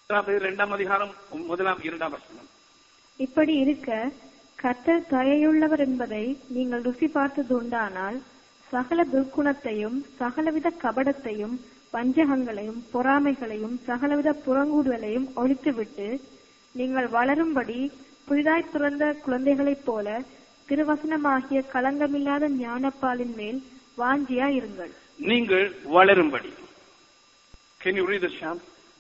2ஆம் அதிகாரம் 1-2 வசனம். இப்படி இருக்க கர்த்தர் தயையுள்ளவர் என்பதை நீங்கள் ருசி பார்த்தது உண்டானால் சகல துர்க்குணத்தையும் சகலவித கபடத்தையும் வஞ்சகங்களையும் பொறாமைகளையும் சகலவித புறங்கூடுதலையும் ஒழித்துவிட்டு நீங்கள் வளரும்படி புதிதாய் பிறந்த குழந்தைகளைப் போல திருவசனமாகிய களங்கமில்லாத ஞானப்பாலின் மேல் வாஞ்சியா இருங்கள். நீங்கள் வளரும்படி. Can you read this, Sham?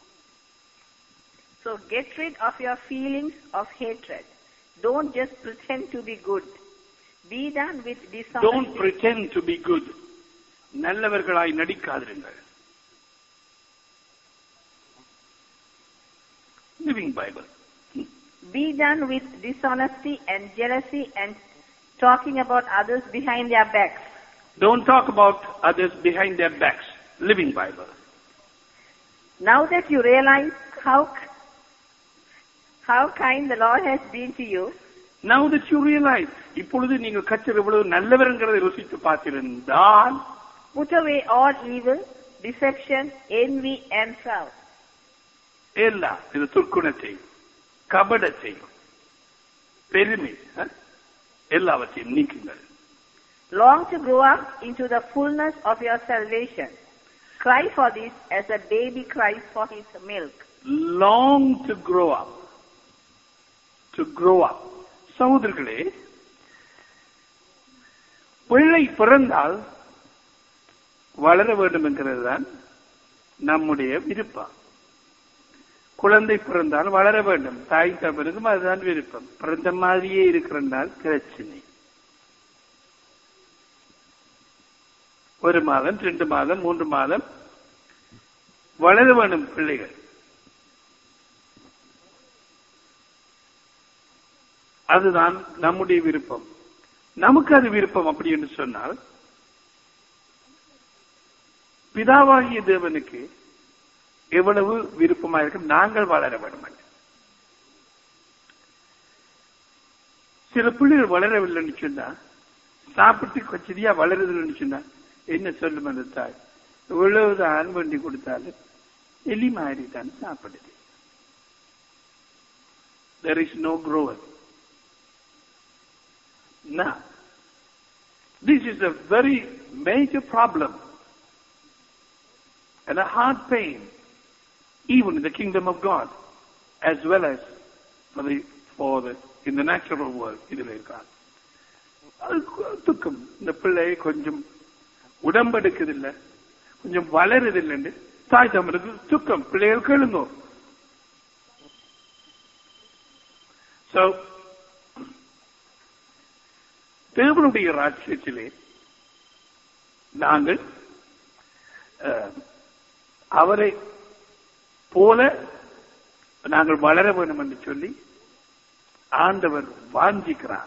So get rid of your feelings of hatred. Don't just pretend to be good. Be done with dishonesty. Don't pretend to be good. நல்லவர்களாய் நடிக்காதிருங்கள். Living Bible. Be done with dishonesty and jealousy and talking about others behind their backs. Don't talk about others behind their backs. Living Bible. Now that you realize how kind the Lord has been to you, now that you realize, இப்பொழுது நீங்கள் கர்த்தர் எவ்வளவு நல்லவர் என்கிறதை ருசித்து பார்த்திருந்தால், put away all evil, deception, envy and proud. எல்லா இது துர்க்குணத்தையும் கபடத்தையும் பெருமை எல்லாவற்றையும் நீக்குங்கள். Long to grow up into the fullness of your salvation. Cry for this as a baby cries for his milk. Long to grow up. To grow up. சகோதரர்களே, பிள்ளை பிறந்தால் வளர வேண்டும் என்கிறது தான் நம்முடைய விருப்பம். குழந்தை பிறந்தால் வளர வேண்டும், தாய் தகப்பனுக்கும் அதுதான் விருப்பம். பிறந்த மாதிரியே இருக்கிறால் பிரச்சனை. 1 மாதம் 2 மாதம் 3 மாதம் வளர வேண்டும் பிள்ளைகள். அதுதான் நம்முடைய விருப்பம். நமக்கு அது விருப்பம் அப்படி என்று சொன்னால், பிதாவாகிய தேவனுக்கு எவ்வளவு விருப்பமாக இருக்கு நாங்கள் வளர வேண்டும். சில பிள்ளைகள் வளரவில்லைன்னு சொன்னா, சாப்பிட்டு கொஞ்சியா வளருதுன்னு சொன்னா என்ன சொல்லும் அந்த தாய்? எவ்வளவுதான் பண்ணி கொடுத்தாலும் எலி மாதிரி தான் சாப்பிடுது. There is no growth. Now, this is a very major problem and a hard pain, even in the kingdom of God, as well as in the natural world. இதில் இருக்காது துக்கம். இந்த பிள்ளை கொஞ்சம் உடம்பெடுக்குதில்லை, கொஞ்சம் வளருதில்லை, தாய் தமருக்கு துக்கம். பிள்ளைகள் கேளுங்கோ. So, தேவனுடைய ராஜ்யத்திலே நாங்கள் அவரை போல நாங்கள் வளர வேண்டும் என்று சொல்லி ஆண்டவர் வாஞ்சிக்கிறார்.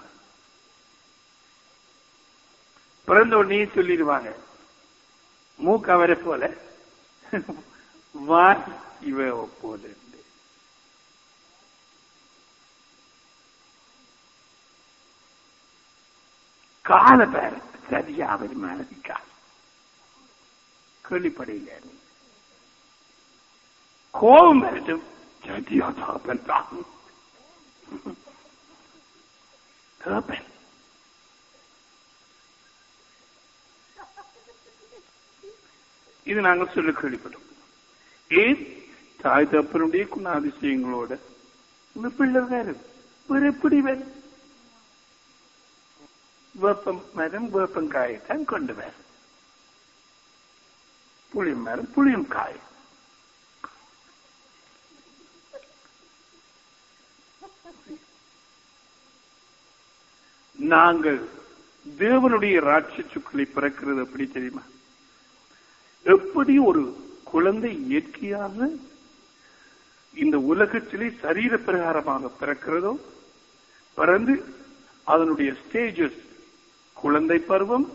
பிறந்த உடனே சொல்லிடுவாங்க, மூக்கு அவரை போல வாய் இவ போல. கால பேர சரியா அவர் மனதிக்கால் கேள்விப்படையில கோபம் வரட்டும் சதியா தாப்பன் தான் கேப்பன். இது நாங்கள் சொல்ல கேள்விப்பட்டோம். ஏன் தாய் தப்பனுடைய குணாதிசயங்களோட இந்த பிள்ளை வேறு எப்படி வேறு வேப்பம் மரம் வேப்பங்காயத்தான் கொண்டு வர, புளியம் மரம் புளியம் காய். நாங்கள் தேவனுடைய ராட்சசுக்களை பிறக்கிறது எப்படி தெரியுமா? எப்படி ஒரு குழந்தை இயற்கையாக இந்த உலகத்திலே சரீர பிரகாரமாக பிறக்கிறதோ, பிறந்து அதனுடைய ஸ்டேஜஸ் குழந்தை பருவம்,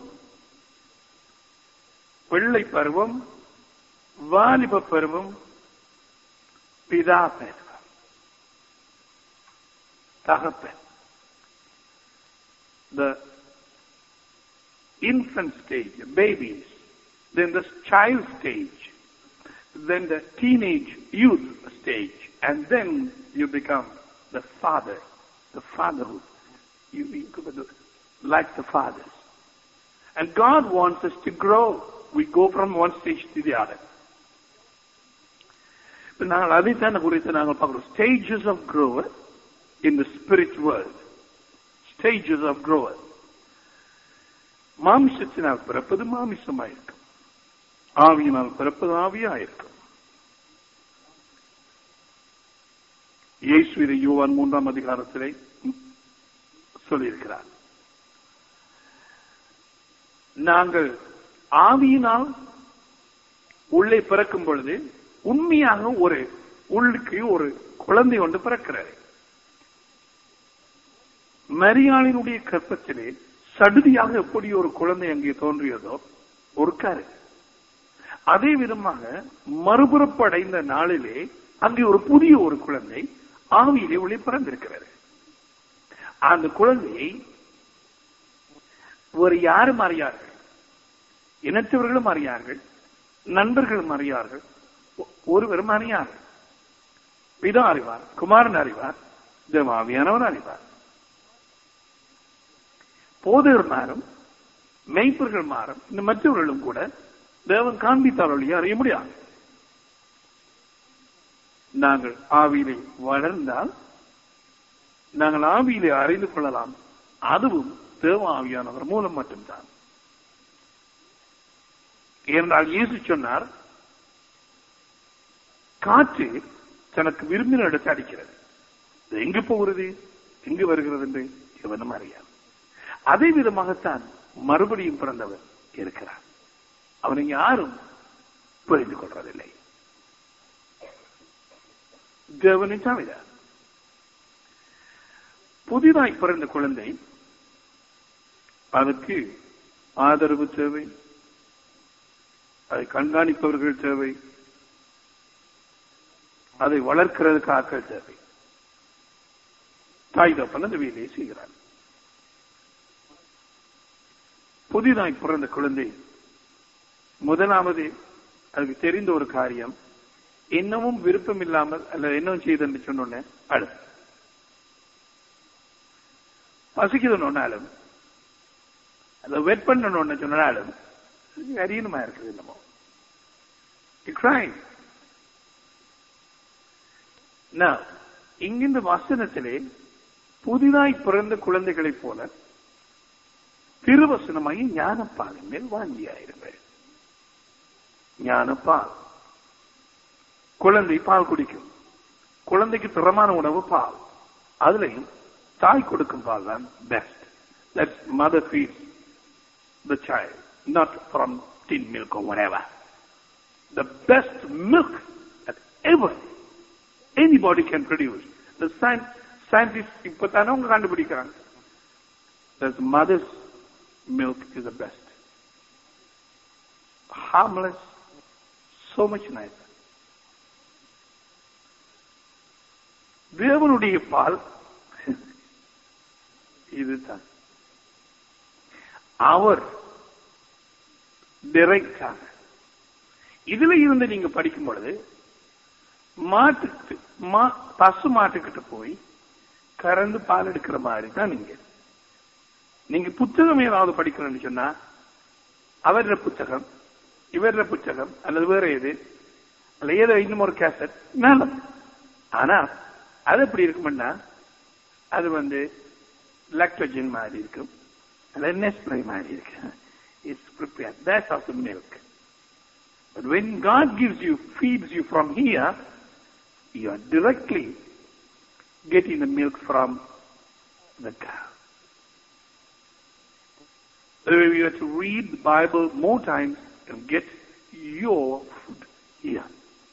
பிள்ளை பருவம், வாலிப பருவம், பிதா பருவம், தகப்பன். The infant stage, babies, then the child stage, then the teenage youth stage, and then you become the father, the fatherhood. You like the fathers. And God wants us to grow. We go from one stage to the other. நாங்கள் அதைத்தான் குறித்து நாங்கள் பார்க்கிறோம். Stages of growth in the spirit world. Stages of growth. மாமிசத்தினால் பிறப்பது மாமிசமாயிருக்கும், ஆவியினால் பிறப்பது ஆவியாயிருக்கும். இயேசு இதை யோவான் 3ஆம் அதிகாரத்திலே சொல்லியிருக்கிறார். நாங்கள் ஆவியினால் உள்ளே பிறக்கும் பொழுது உண்மையாக ஒரு உள்ளுக்கு ஒரு குழந்தை ஒன்று பிறக்கிறது. மரியாளினுடைய கற்பத்திலே சடுதியாக எப்படி ஒரு குழந்தை அங்கே தோன்றியதோ ஒரு கரு, அதே விதமாக மறுபுறப்படைந்த நாளிலே அங்கே ஒரு புதிய ஒரு குழந்தை ஆவியிலே உள்ளே பிறந்திருக்கிறது. அந்த குழந்தையை ஒரு யாரும் அறியார்கள், இனத்தவர்களும் அறியார்கள், நண்பர்களும் அறியார்கள், ஒருவரும் அறியார்கள். பிதா அறிவார், குமாரன் அறிவார், தேவாவியானவர் அறிவார். போதகர் மாறும், மெய்ப்பர்கள் மாறும், இந்த மற்றவர்களும் கூட தேவன் காண்பித்தால் ஒழிய அறிய முடியாது. நாங்கள் ஆவியிலே வளர்ந்தால் நாங்கள் ஆவியிலே அறிந்து கொள்ளலாம். அதுவும் தேவ ஆவியானவர் மூலம் மட்டும்தான். ஏனென்றால் இயேசு சொன்னார், காற்று தனக்கு விரும்பின இடத்தை அடிக்கிறது, எங்கு போகிறது எங்கு வருகிறது என்று எவனும் அறியாது. அதே விதமாகத்தான் மறுபடியும் பிறந்தவர் இருக்கிறார். அவனை யாரும் புரிந்து கொள்வதில்லை, தேவனை தவிர. புதிதாய் பிறந்த குழந்தை, அதற்கு ஆதரவு தேவை, அதை கண்காணிப்பவர்கள் தேவை, அதை வளர்க்கிறதுக்கு ஆட்கள் தேவை. தாய் தப்பன் அந்த வேலையை செய்கிறார். புதிதாய் பிறந்த குழந்தை முதலாவது அதுக்கு தெரிந்த ஒரு காரியம், இன்னமும் விருப்பம் இல்லாமல் அல்ல இன்னும் செய்து சொன்னோன்னு அழு, பசிக்குதுன்னாலும் அதை வெட் பண்ணணும்னு சொன்னாலும் அறியணுமா இருக்குது. என்னமோ இங்கிருந்த வசனத்திலே புதிதாய் பிறந்த குழந்தைகளைப் போல திருவசனமாகி ஞானப்பாலின் மேல் வாங்கியாயிருங்கள். ஞானப்பால், குழந்தை பால் குடிக்கும். குழந்தைக்கு திறமான உணவு பால். அதுலயும் தாய் கொடுக்கும் பால் தான் best. Let mother feed the child, not from tin milk or whatever. The best milk that ever anybody can produce. The scientists இப்பதானே அவங்க கண்டுபிடிக்கிறாங்க. The mother's milk is the best. Harmless, so much nicer. தேவனுடைய பால் இதுதான். அவர் டைரக்டாக இதுல இருந்து நீங்க படிக்கும் பொழுது பசு மாட்டுக்கிட்ட போய் கறந்து பால் எடுக்கிற மாதிரி தான். நீங்க புத்தகம் ஏதாவது படிக்கணும்னு சொன்னா அவர புத்தகம், இவர புத்தகம் அல்லது வேற எது அல்ல ஏதோ இன்னும் ஒரு கேசட் நல்லது. ஆனா அது எப்படி இருக்கும்னா அது லாக்டோஜன் மாதிரி இருக்கும், அல்லது நெஸ்ப்ரே மாதிரி இருக்கு. It's prepared. That's also milk. But when God gives you, feeds you from here, you are directly getting the milk from the cow. You have to read the Bible more times and get your food here.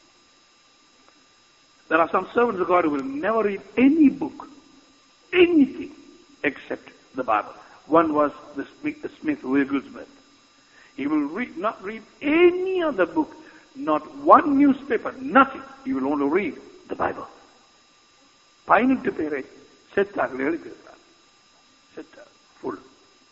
There are some servants of God who will never read any book, anything, except the Bible. One was the Smith Wigglesworth. He will not read any other book, not one newspaper, nothing. He will only read the Bible. 18 பேரை செத்தார்கள் எழுதியிருக்கிறார். செத்தார் full.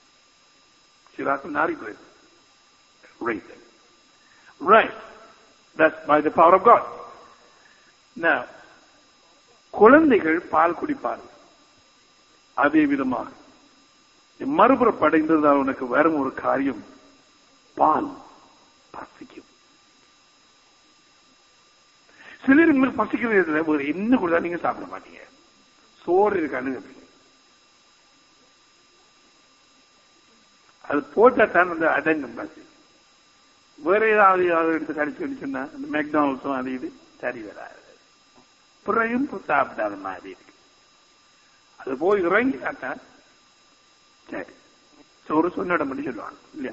சிலாக்கு நாரி போயிருக்கு. Read them. Right. That's by the power of God. Now, குழந்தைகள் பால் குடிப்பார்கள். அதே விதமாக மறுபுறப்படைந்ததால் உனக்கு வரும் ஒரு காரியம், பால் பசிக்கும். சிலர் உங்களுக்கு பசிக்கிறது ஒரு என்ன கொடுத்தா நீங்க சாப்பிட மாட்டீங்க. சோறு இருக்கான்னு அது போட்டா தான் அந்த அடங்கும் பசி. வேற ஏதாவது எடுத்து கடிச்சு சொன்னா அந்த மெக்டானல்ஸும் அது இது சரி வராது. பிறையும் சாப்பிடாத மாதிரி இருக்கு. அது போய் இறங்கி காட்டா சரி சோறு சொன்னிடம் பண்ணி சொல்லுவாங்க இல்லையா?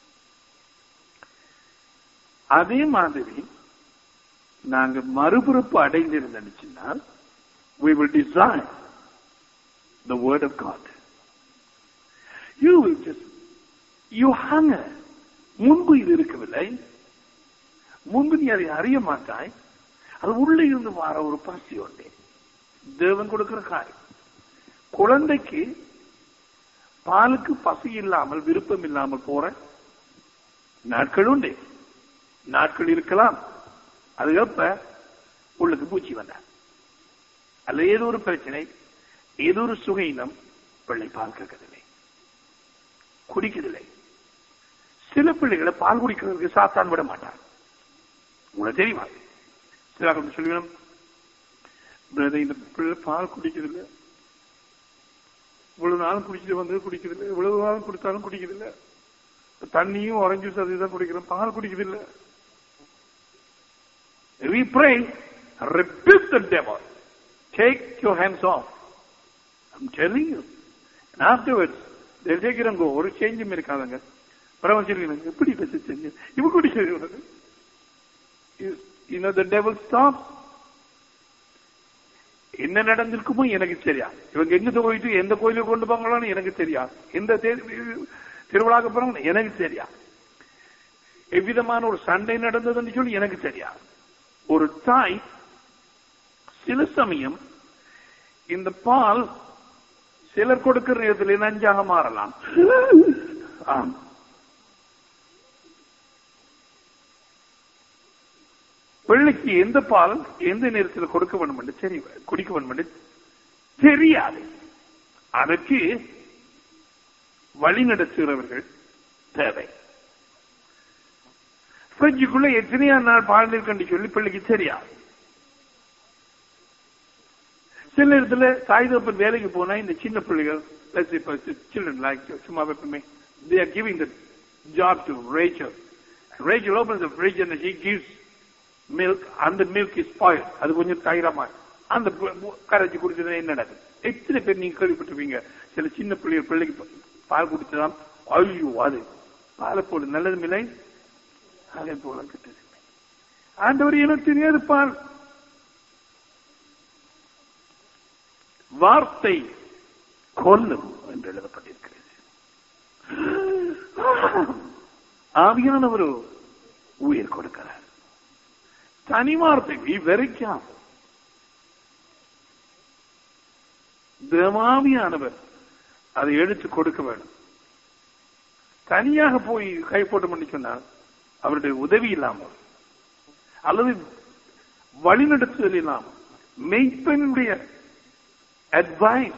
அதே மாதிரி நாங்க மறுபிறப்பு அடைந்திருந்தோம்னா we will desire the word of God. You will just you hunger. முன்பு இது இருக்கவில்லை, முன்பு நீ அதை அறிய மாட்டாய். அது உள்ளே இருந்து வர ஒரு பசி உண்டு. தேவன் கொடுக்கிற காரியம். குழந்தைக்கு பாலுக்கு பசி இல்லாமல் விருப்பம் இல்லாமல் போற நாட்கள் உண்டு. நாட்கள் இருக்கலாம். அது எப்ப உள்ளுக்கு பூச்சி வந்த அல்ல ஏதோ ஒரு பிரச்சனை, ஏதோ ஒரு சுகையினம், பிள்ளை பால் கேட்கதில்லை, குடிக்கதில்லை. சில பிள்ளைகளை பால் குடிக்கிறதுக்கு சாத்தான் விட மாட்டார். உங்களுக்கு தெரியுமா? சில சொல்லுவேன், இந்த பிள்ளை பால் குடிக்கிறதில்லை, இவ்வளவு நாளும் குடிச்சிட்டு வந்து குடிக்கிறதில்லை, இவ்வளவு நாளும் குடித்தாலும் குடிக்கிறதில்லை, தண்ணியும் ஆரஞ்சு ஜூஸ் அதுதான் குடிக்கிறோம், பால் குடிக்கிறதில்லை. We pray, rebuke the devil, take your hands off. I'm telling you. And afterwards, they'll take it and go. ஒரு சேஞ்சும் இருக்காதுங்க. பரவாயில்ல சொல்லுங்க, எப்படி பேசுங்க இவ குடிக்கிறது. You know the devil stops. என்ன நடந்திருக்குமோ எனக்கு தெரியா. இவங்க எங்க போயிட்டு எந்த கோயிலுக்கு கொண்டு போங்களான்னு எனக்கு தெரியா. எந்த திருவிழாக்கு போறாங்க எனக்கு தெரியா. எவ்விதமான ஒரு சண்டை நடந்ததுன்னு சொல்லி எனக்கு தெரியா. ஒரு தாய் சில சமயம் இந்த பால் சிலர் கொடுக்கிற நேரத்தில் நஞ்சாக மாறலாம். பிள்ளைக்கு எந்த பால் எந்த நேரத்தில் கொடுக்க வேண்டும் என்று தெரியும், குடிக்க வேண்டும் என்று தெரியாது. அதற்கு வழிநடத்துகிறவர்கள் தேவை. ஃப்ரிட்ஜுக்குள்ள எத்தனையா நாள் பால் இருக்குன்னு சொல்லி பிள்ளைக்கு தெரியாது. சில இடத்துல தாய்தப்பன் வேலைக்கு போனா இந்த சின்ன பிள்ளைகள் சில்ட்ரன் லைக் சும்மா வைப்பமே, they are giving the job to Rachel. Rachel opens the fridge and she gives milk, and the milk is spoiled. அது கொஞ்சம் தயிரமா அந்த கரைச்சி குடிச்சது என்ன நடக்குது? எத்தனை பேர் நீங்க கேள்விப்பட்டிருப்பீங்க, சில சின்ன பிள்ளைக்கு பால் குடிச்சதான் ஐயோ அது பாலை போடு நல்லதும் இல்லை, அதே போல கிட்டது. ஆண்டவர் எனக்கு தெரியாது பால். வார்த்தை கொல்லும் என்று எழுதப்பட்டிருக்கிறது. ஆவியானவர் உயிர் கொடுக்கிறார். தனி வார்த்தை வெறிக்காம். தேவாவியானவர் அதை எடுத்து கொடுக்க வேண்டும். தனியாக போய் கை போட்டு பண்ணி சொன்னால் அவருடைய உதவி இல்லாமல் அல்லது வழிநடத்துதல் இல்லாமல் மெய்ப்பனுடைய அட்வைஸ்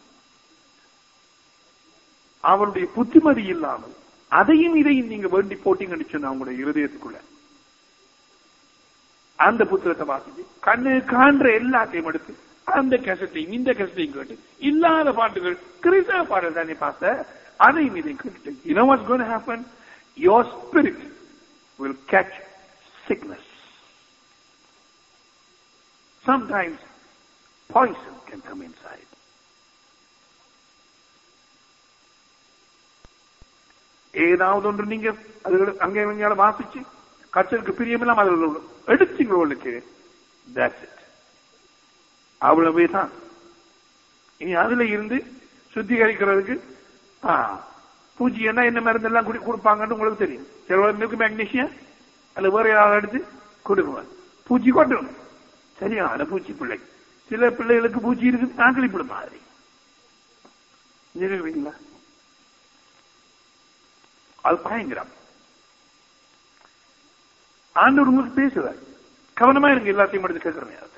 அவருடைய புத்திமதி இல்லாமல் அதையும் இதையும் நீங்க வேண்டி போட்டீங்கன்னு சொன்னா அவங்களுடைய இருதயத்துக்குள்ள அந்த புத்தகத்தை வாசிச்சு கண்ணு காண்ற எல்லாத்தையும் எடுத்து அந்த கேசட்டையும் இந்த கேசட்டையும் கேட்டு இல்லாத பாட்டுகள் கிறிஸ்தவ பாடல் தானே பார்த்த அதையும் இதையும் கேட்டு you know what's going to happen? Your spirit will catch sickness. Sometimes poison can come inside. ஏதாவது ஒன்று நீங்க அது அங்கே எங்கேயாவது வாசிச்சு கச்சலுக்கு பிரியமில்லாம அதில் எடுத்தீங்களுக்கு that's it. அவ்வளவே தான். இனி அதுல இருந்து சுத்திகரிக்கிறதுக்கு பூச்சி என்ன மருந்தெல்லாம் கொடுப்பாங்கன்னு உங்களுக்கு தெரியும். சில மில்க் மேக்னீசியம் அல்ல வேற யாராவது எடுத்து கொடுக்குவாங்க. பூச்சி கொட்டணும் சரியான பூச்சி பிள்ளை. சில பிள்ளைகளுக்கு பூச்சி இருக்குது நாக்களிப்பிடும் மாதிரி இருக்குங்களா, அது பயங்கரம். ஆண்டவர் உங்களுக்கு பேசுவார். கவனமா இருங்க எல்லாத்தையும் எடுத்து கேட்கிற நேரத்தில்.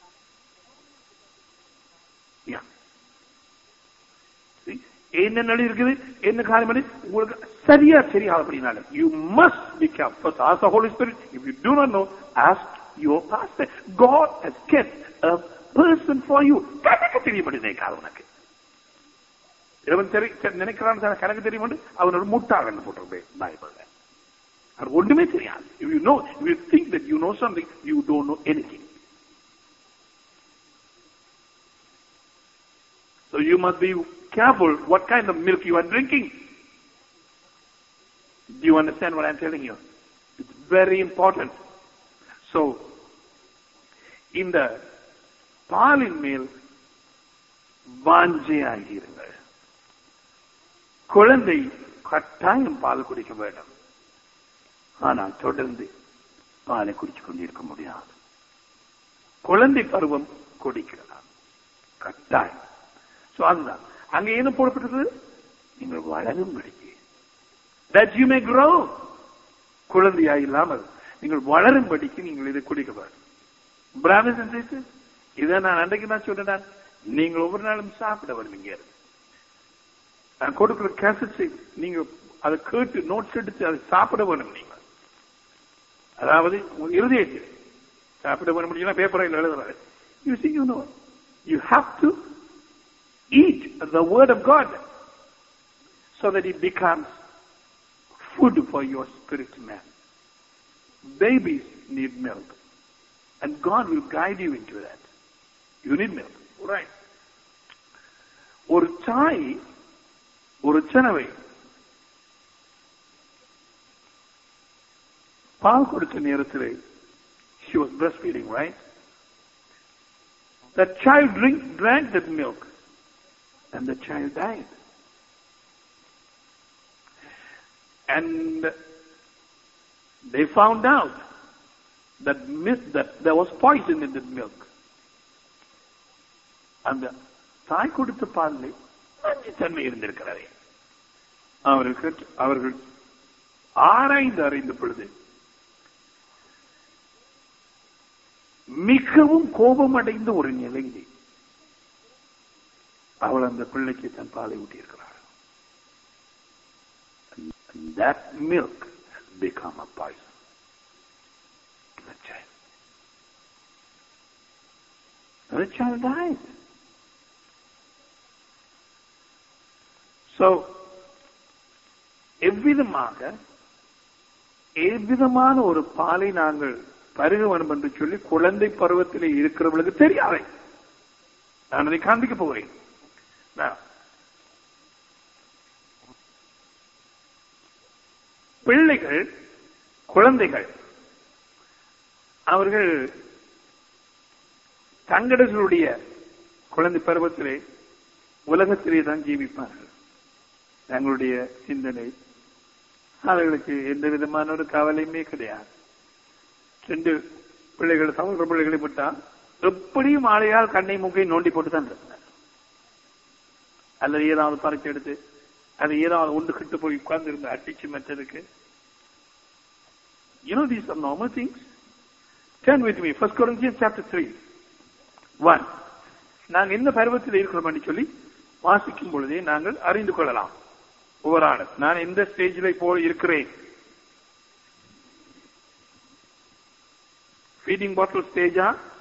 என்ன நடி இருக்குது, என்ன காரியம் உங்களுக்கு சரியா தெரியாது அப்படின்னாலும் you must be careful. Ask the Holy Spirit. If you do not know, ask your pastor. God has kept a person for you. கணக்கு தெரியப்படுது உனக்கு. நினைக்கிறான் கணக்கு தெரியும், அவனோட முட்டாளன்னு போட்டிருப்பேன் பைபிள்ல. அது ஒன்றுமே தெரியாது. If you think that you know something, you don't know anything. So you must be careful what kind of milk you are drinking. Do you understand what I'm telling you? It's very important. So, இந்த பாலின் மேல் வாஞ்சையாகிறீர்கள். குழந்தை கட்டாயம் பால் குடிக்க வேண்டும். ஆனால் தொடர்ந்து பாலை குடிச்சு கொண்டிருக்க முடியாது. குழந்தை பருவம் குடிக்கலாம் கட்டாயம். So, அதுதான் அங்க என்ன போடப்பட்டது? நீங்கள் வளரும் படிக்க, that you may grow. குழந்தையா இல்லாமல் நீங்கள் வளரும் படிக்க நீங்கள் இதை குடிக்க வேண்டும். Brothers and sisters, இதை நான் அன்றைக்கு நான் சொல்றேன், நீங்கள் ஒவ்வொரு நாளும் சாப்பிட வருவீங்க. நான் கொடுக்கிற கேசட்ஸை நீங்க அதை கேட்டு நோட்ஸ் எடுத்து அதை சாப்பிட வேணும். நீங்க அதாவது இருதயத்தில் சாப்பிட வேணும் முடியும்னா பேப்பரில் எழுதுறாரு. You have to eat the word of God so that it becomes food for your spirit man. Babies need milk and God will guide you into that. You need milk, right? ஒரு தாய் ஒரு சனவை பால் கொடுத்த நேரத்தில் she was breastfeeding, right? That child drank that milk and the child died. And they found out that there was poison in that milk. And the தாய் கொடுத்த பாலில் நஞ்சுத்தன்மை இருந்திருக்கிறது. அவர்கள் ஆராய்ந்து அறிந்த பொழுது மிகவும் கோபமடைந்த ஒரு நிலையிலே அவள் அந்த பிள்ளைக்கு தன் பாலை ஊட்டியிருக்கிறார். That milk has become a poison to the child. The child died. So, எவ்விதமான ஒரு பாலை நாங்கள் பருக வேண்டும் என்று சொல்லி குழந்தை பருவத்திலே இருக்கிறவர்களுக்கு தெரியாது. நான் அதை காண்பிக்க போகிறேன். பிள்ளைகள், குழந்தைகள் அவர்கள் தங்களுடைய குழந்தை பருவத்திலே உலகத்திலே தான் ஜீவிப்பார்கள். தங்களுடைய சிந்தனை அவர்களுக்கு எந்த விதமான ஒரு கவலையுமே கிடையாது. 2 பிள்ளைகள் சகோதர பிள்ளைகளை விட்டால் எப்படியும் ஆளையால் கண்ணை மூக்கை நோண்டி போட்டு தான் இருந்தார். அல்லது ஏதாவது பறிச்சு எடுத்து அது ஏதாவது ஒன்று கிட்டு போய் உட்கார்ந்து இருந்து அடிச்சு மற்றதுக்கு. You know these are normal things. Turn with me, 1 Corinthians chapter 3:1. நாங்கள் எந்த பருவத்தில் இருக்கிறோம் என்று சொல்லி வாசிக்கும் பொழுதே நாங்கள் அறிந்து கொள்ளலாம். ஒவ்வொரு ஆளும் நான் எந்த ஸ்டேஜில் போய் இருக்கிறேன். Feeding bottle stage,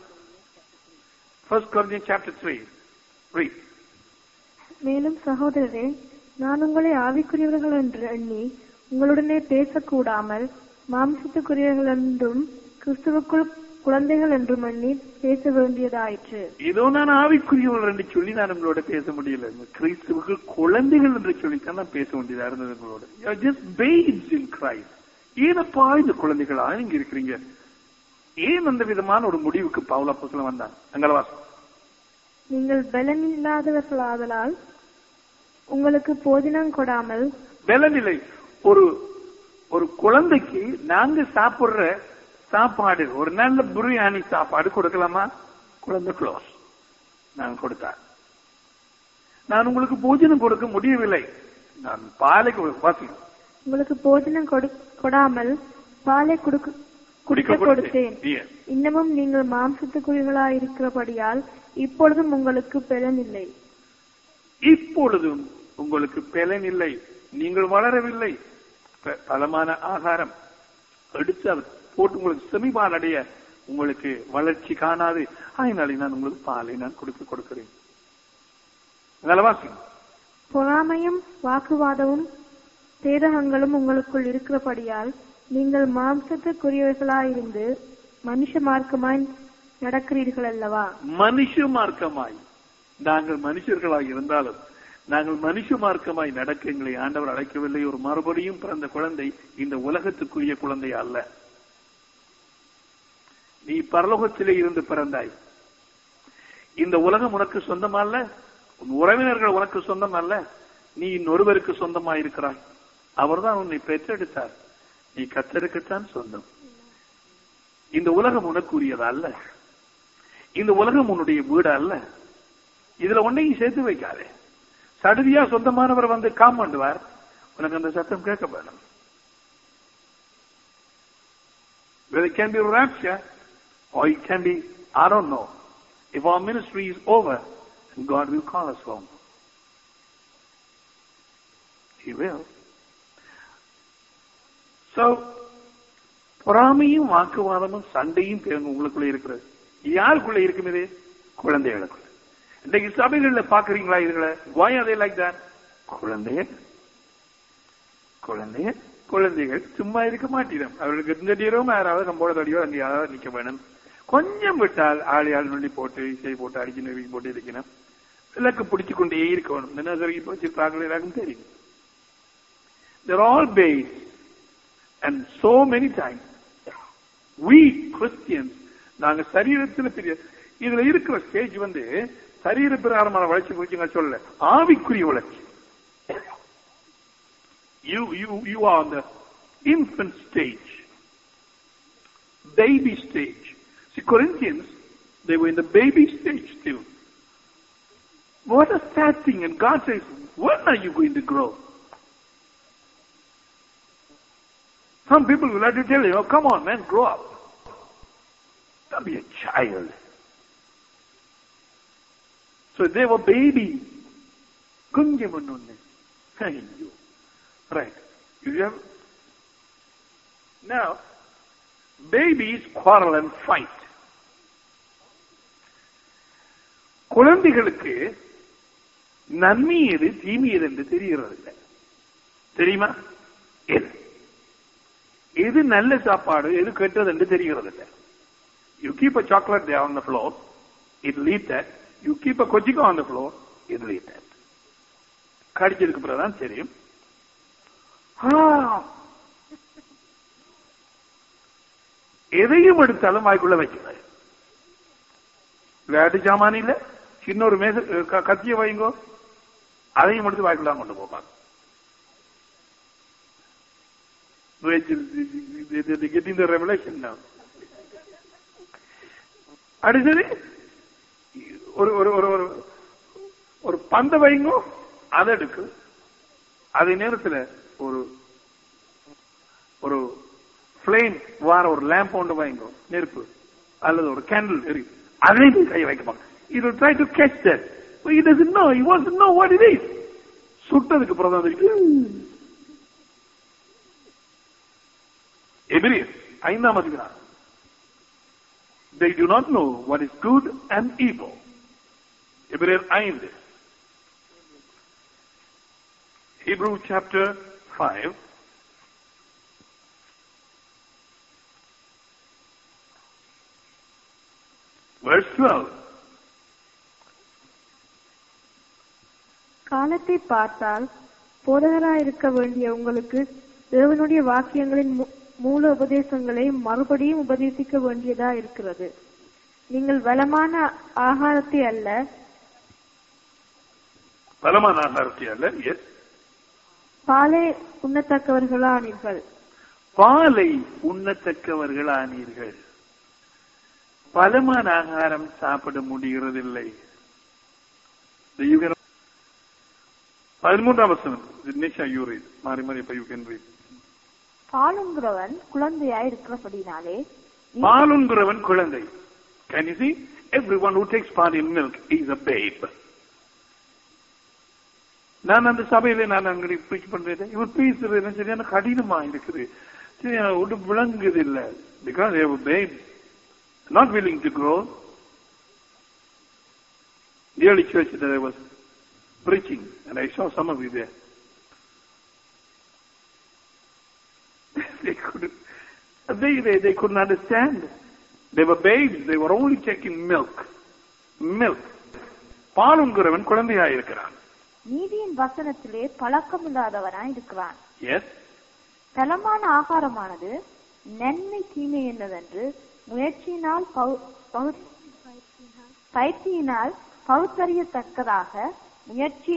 1 Corinthians chapter 3. Read. மேலும் சகோதரரே, நான் உங்களை ஆவிக்குரியவர்கள் என்று எண்ணி உங்களுடனே பேசக்கூடாமல் மாம்சத்துக்குரியவர்கள் என்றும் கிறிஸ்துவுக்குள் குழந்தைகள் என்றும் எண்ணி பேச வேண்டியதாயிற்று. இதோ நான் ஆவிக்குரியவர்கள் என்று சொல்லி நான் உங்களோட பேச முடியல. கிறிஸ்துவுக்கு குழந்தைகள் என்று சொல்லித்தான் நான் பேச வேண்டியதா இருந்தது உங்களோட. Just babes in Christ. ஏனப்பா இந்த குழந்தைகளா நீங்க இருக்கிறீங்க? ஏன் அந்த விதமான ஒரு முடிவுக்கு பவுல் அப்போஸ்தலன் வந்தான்? அங்கலவாசம். நீங்கள் பலன் இல்லாதவர்களாதலால் உங்களுக்கு போதினம் கொடாமல். பலனில்லை. ஒரு குழந்தைக்கு நாங்க சாப்பிடுற சாப்பாடு, ஒரு நல்ல பிரியாணி சாப்பாடு கொடுக்கலாமா? குழந்தை க்ளோஸ் நான் கொடுத்தார். நான் உங்களுக்கு போஜனம் கொடுக்க முடியவில்லை. நான் பாலை வாசிக்கிறேன். உங்களுக்கு போஜனம் கொடாமல் பாலை குடிக்க கொடுத்தேன். இன்னமும் நீங்கள் மாம்சத்துக்குரியவர்களாய் இருக்கிறபடியால் இப்பொழுதும் உங்களுக்கு பலன் இல்லை. இப்பொழுதும் உங்களுக்கு பலன் இல்லை, நீங்கள் வளரவில்லை. பலமான ஆகாரம் எடுத்து அவர் போட்டு உங்களுக்கு செமிபால் அடைய உங்களுக்கு வளர்ச்சி காணாது. அதனாலே நான் உங்களுக்கு பாலை நான் கொடுக்கிறேன். பொறாமையும் வாக்குவாதமும் சேதகங்களும் உங்களுக்குள் இருக்கிறபடியால் நீங்கள் மாம்சத்துக்குரியவர்களாயிருந்து மனுஷ மார்க்கமாய் நடக்கிறீர்கள் அல்லவா? மனுஷ மார்க்கமாய் நாங்கள் மனுஷர்களாய் இருந்தாலும் நாங்கள் மனுஷ மார்க்கமாய் நடக்க எங்களை ஆண்டவர் அழைக்கவில்லை. ஒரு மறுபடியும் பிறந்த குழந்தை இந்த உலகத்துக்குரிய குழந்தை அல்ல. நீ பரலோகத்திலே இருந்து பிறந்தாய். இந்த உலகம் உனக்கு சொந்தம் அல்ல, உன் உறவினர்கள் உனக்கு சொந்தம் அல்ல, நீ இன்னொருவருக்கு சொந்தமாயிருக்கிறாய். அவர்தான் உன்னை பெற்றெடுத்தார். நீ கர்த்தருக்குத்தான் சொந்தம். இந்த உலகம் உனக்குரியது அல்ல. இந்த உலகம் உன்னுடைய வீடு அல்ல. இதுல ஒன்னையும் சேர்த்து வைக்காதே. சடுதியா சொந்தமானவர் வந்து காம் பண்ணுவார், உனக்கு அந்த சத்தம் கேட்க வேணும். It can be rapture or it can be, I don't know. If our ministry is over, God will call us home. He will. So, பொறாமையும் வாக்குவாதமும் சண்டையும் உங்களுக்குள்ள இருக்கிறது. யாருக்குள்ள இருக்கும்? இது குழந்தைகளுக்குள்ள. இன்றைக்கு சபைகள்ல பாக்குறீங்களா இதுகளை? Why are they like that? குழந்தைகள் சும்மா இருக்க மாட்டேன். அவர்களுக்கு இந்த டீரவும் யாராவது நம்மளோட தடியோ அங்கே யாராவது நிக்க வேணும். கொஞ்சம் விட்டால் ஆள் நொண்டி போட்டு இசை போட்டு அடிச்சு நெருங்கி போட்டு இருக்கணும். விளக்கு பிடிச்சு கொண்டே இருக்கணும். என்ன சொல்லி வச்சிருப்பாங்களே எல்லாருக்கும் தெரியும். They're all based, and so many times we Christians நாங்க சரீரத்தில் பெரிய இதுல இருக்கிற ஸ்டேஜ் வந்து சரீர பிரகாரமான வளர்ச்சி குறிச்சுங்க சொல்ல, ஆவிக்குரிய வளர்ச்சி. You are on the infant stage, baby stage. See, Corinthians, they were in the baby stage still. What a sad thing. And God says, when are you going to grow? Some people will have to tell you, oh, come on, man, grow up. Don't be a child. So they were baby. Right. You have now babies quarrel and fight. குழந்தைகளுக்கு நன்மை எது தீமை எது என்று தெரிகிறதில்லை. தெரியுமா? எது நல்ல சாப்பாடு எது கெட்டது என்று தெரிகிறதில்லை. You keep a chocolate there on the floor, it will eat that. You keep a kojiko on the floor, it will eat that. கடிச்சதுக்கு பிறகுதான் தெரியும். எதையும் எடுத்தாலும் வாய்க்குள்ள வைக்கிறார். விளையாட்டு சாமான் இல்ல, சின்ன ஒரு மேச கத்திய வைங்கோ, அதையும் எடுத்து வாய்க்குள்ள கொண்டு போவாங்க. Getting the revelation now. அடுத்தது ஒரு பந்த வைங்கோ, அதை எடுக்கு. அதே நேரத்தில் ஒரு ஃபிளேம் வார ஒரு லேம்ப் ஒன்று வாங்கோ, நெருப்பு அல்லது ஒரு கேண்டில் எரியும், அதையும் கை வைக்கப்பாங்க. He will try to catch that, but he doesn't know. He wants to know what it is. சுட்டதுக்கு பிறகு எபிரேயர் 5ஆம் அதிகாரம். They do not know what is good and evil. எபிரேயர் 5. Hebrew chapter 5. Verse 12. காலத்தை பார்த்தால் போதகராயிருக்க வேண்டிய உங்களுக்கு தேவனுடைய வாக்கியங்களின் மூல உபதேசங்களை மறுபடியும் உபதேசிக்க வேண்டியதா இருக்கிறது. நீங்கள் பலமான ஆகாரத்தை அல்ல, பாலை உண்ணத்தக்கவர்களானீர்கள். பாலை உண்ணத்தக்கவர்களானீர்கள். பலமான ஆகாரம் சாப்பிட முடிகிறதில்லை. 13ஆம் வசனம். Nisha, you read. Mari, you can read. பாலுங்கிறவன் குழந்தையாய் இருக்கிறபடினாலே. பாலுங்கிறவன் குழந்தை. Can you see? Everyone who takes part in milk is a babe. நான் அந்த சபையில நான் அங்க பிரீச் பண்றது, இவர் பேசுறது என்ன சரியான கடினமா இருக்குது, ஒரு விளங்குது இல்ல. Because they were babes, not willing to grow. The early church that I was preaching, and I saw some of you there. They couldn't understand. They were babes. They were only taking milk. பாலுங்கிறவன் குழந்தையாய் இருக்கிறான். நீதியின் வசனத்திலே பழக்கமில்லாதவனாய் இருக்கிறான். Yes. பலமான ஆகாரமானது நன்மை தீமை என்னவென்று முயற்சியினால் பயிற்சியினால் பகுத்தறியத்தக்கதாக முயற்சி.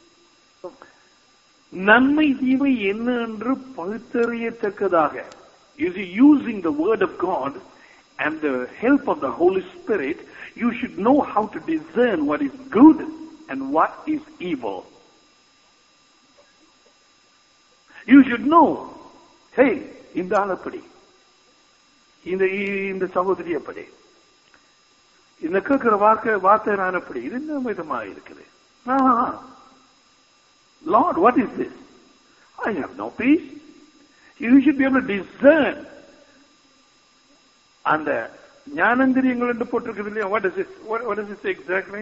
நன்மை தீமை என்ன என்று பகுத்தறியத்தக்கதாக. You see, using the word of God and the help of the Holy Spirit, you should know how to discern what is good and what is evil. You should know, hey, இந்த ஆளப்படி, இந்த சகோதரி அப்படி, இந்த கேட்கிற வார்த்தை நான் அப்படி, இது என்ன விதமாக இருக்குது. Lord, what is this? I have no peace. You should be able to discern. அந்த ஞானேந்திரியங்கள் என்று போட்டிருக்கிறது இல்லையா? What does it say exactly?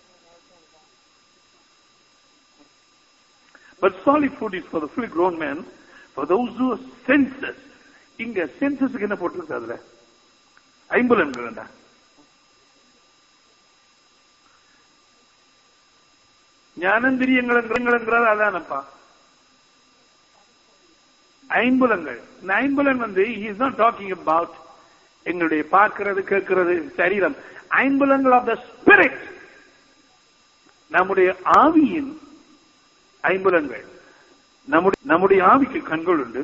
But solid food is for the fully grown man, for those who are senses. இங்க சென்சஸ்க்கு என்ன போட்டிருக்கு? அதுல ஐம்புலன்கள். ஞானேந்திரியங்கள் அதானப்பா ஐம்புலங்கள். இந்த ஐம்புலன் he is not talking about எங்களுடைய பார்க்கிறது கேட்கிறது சரீரம். ஐம்புலங்கள் ஆஃப் த ஸ்பிரிட், நம்முடைய ஆவியின் ஐம்புலங்கள். நம்முடைய ஆவிக்கு கண்கள் உண்டு,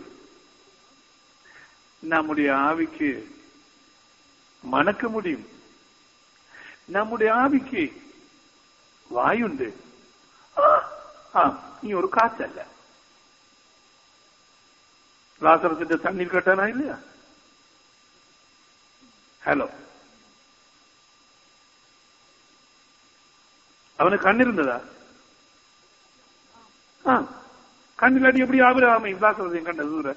நம்முடைய ஆவிக்கு மணக்க முடியும், நம்முடைய ஆவிக்கு வாயுண்டு. நீ ஒரு காற்று அல்ல. லாசரத்திட்ட தண்ணீர் கட்டானா இல்லையா? ஹலோ, அவனுக்கு கண் இருந்ததா? கண்ணிலாடி எப்படி ஆபிரகாமை லாசரத்தையும் கண்ட தூர.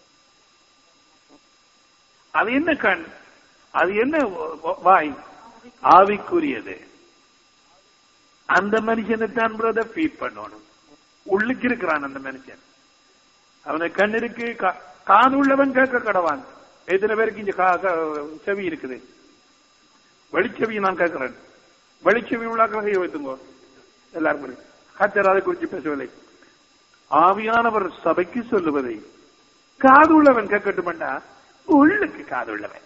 அது என்ன கண்? அது என்ன வாய்? ஆவிக்குரியது. அந்த மனுஷனைத்தான் பிரதர் ஃபீட் பண்ணணும். உள்ளுக்கு இருக்கிறான் அந்த மனுஷன். அவனுக்கு கண் இருக்கு, காது உள்ளவன் கேட்க கடவான். எத்தனை பேருக்கு இங்க செவி இருக்குது? வெளிச்செவி நான் கேட்கிறேன். வெளிச்செவி உள்ளாக்க வைத்துங்கோ எல்லாருமே. கர்த்தர் அதை குறித்து பேசவில்லை. ஆவியானவர் சபைக்கு சொல்லுவதை காது உள்ளவன் கேட்கட்டும்டா. உள்ளுக்கு காது உள்ளவன்.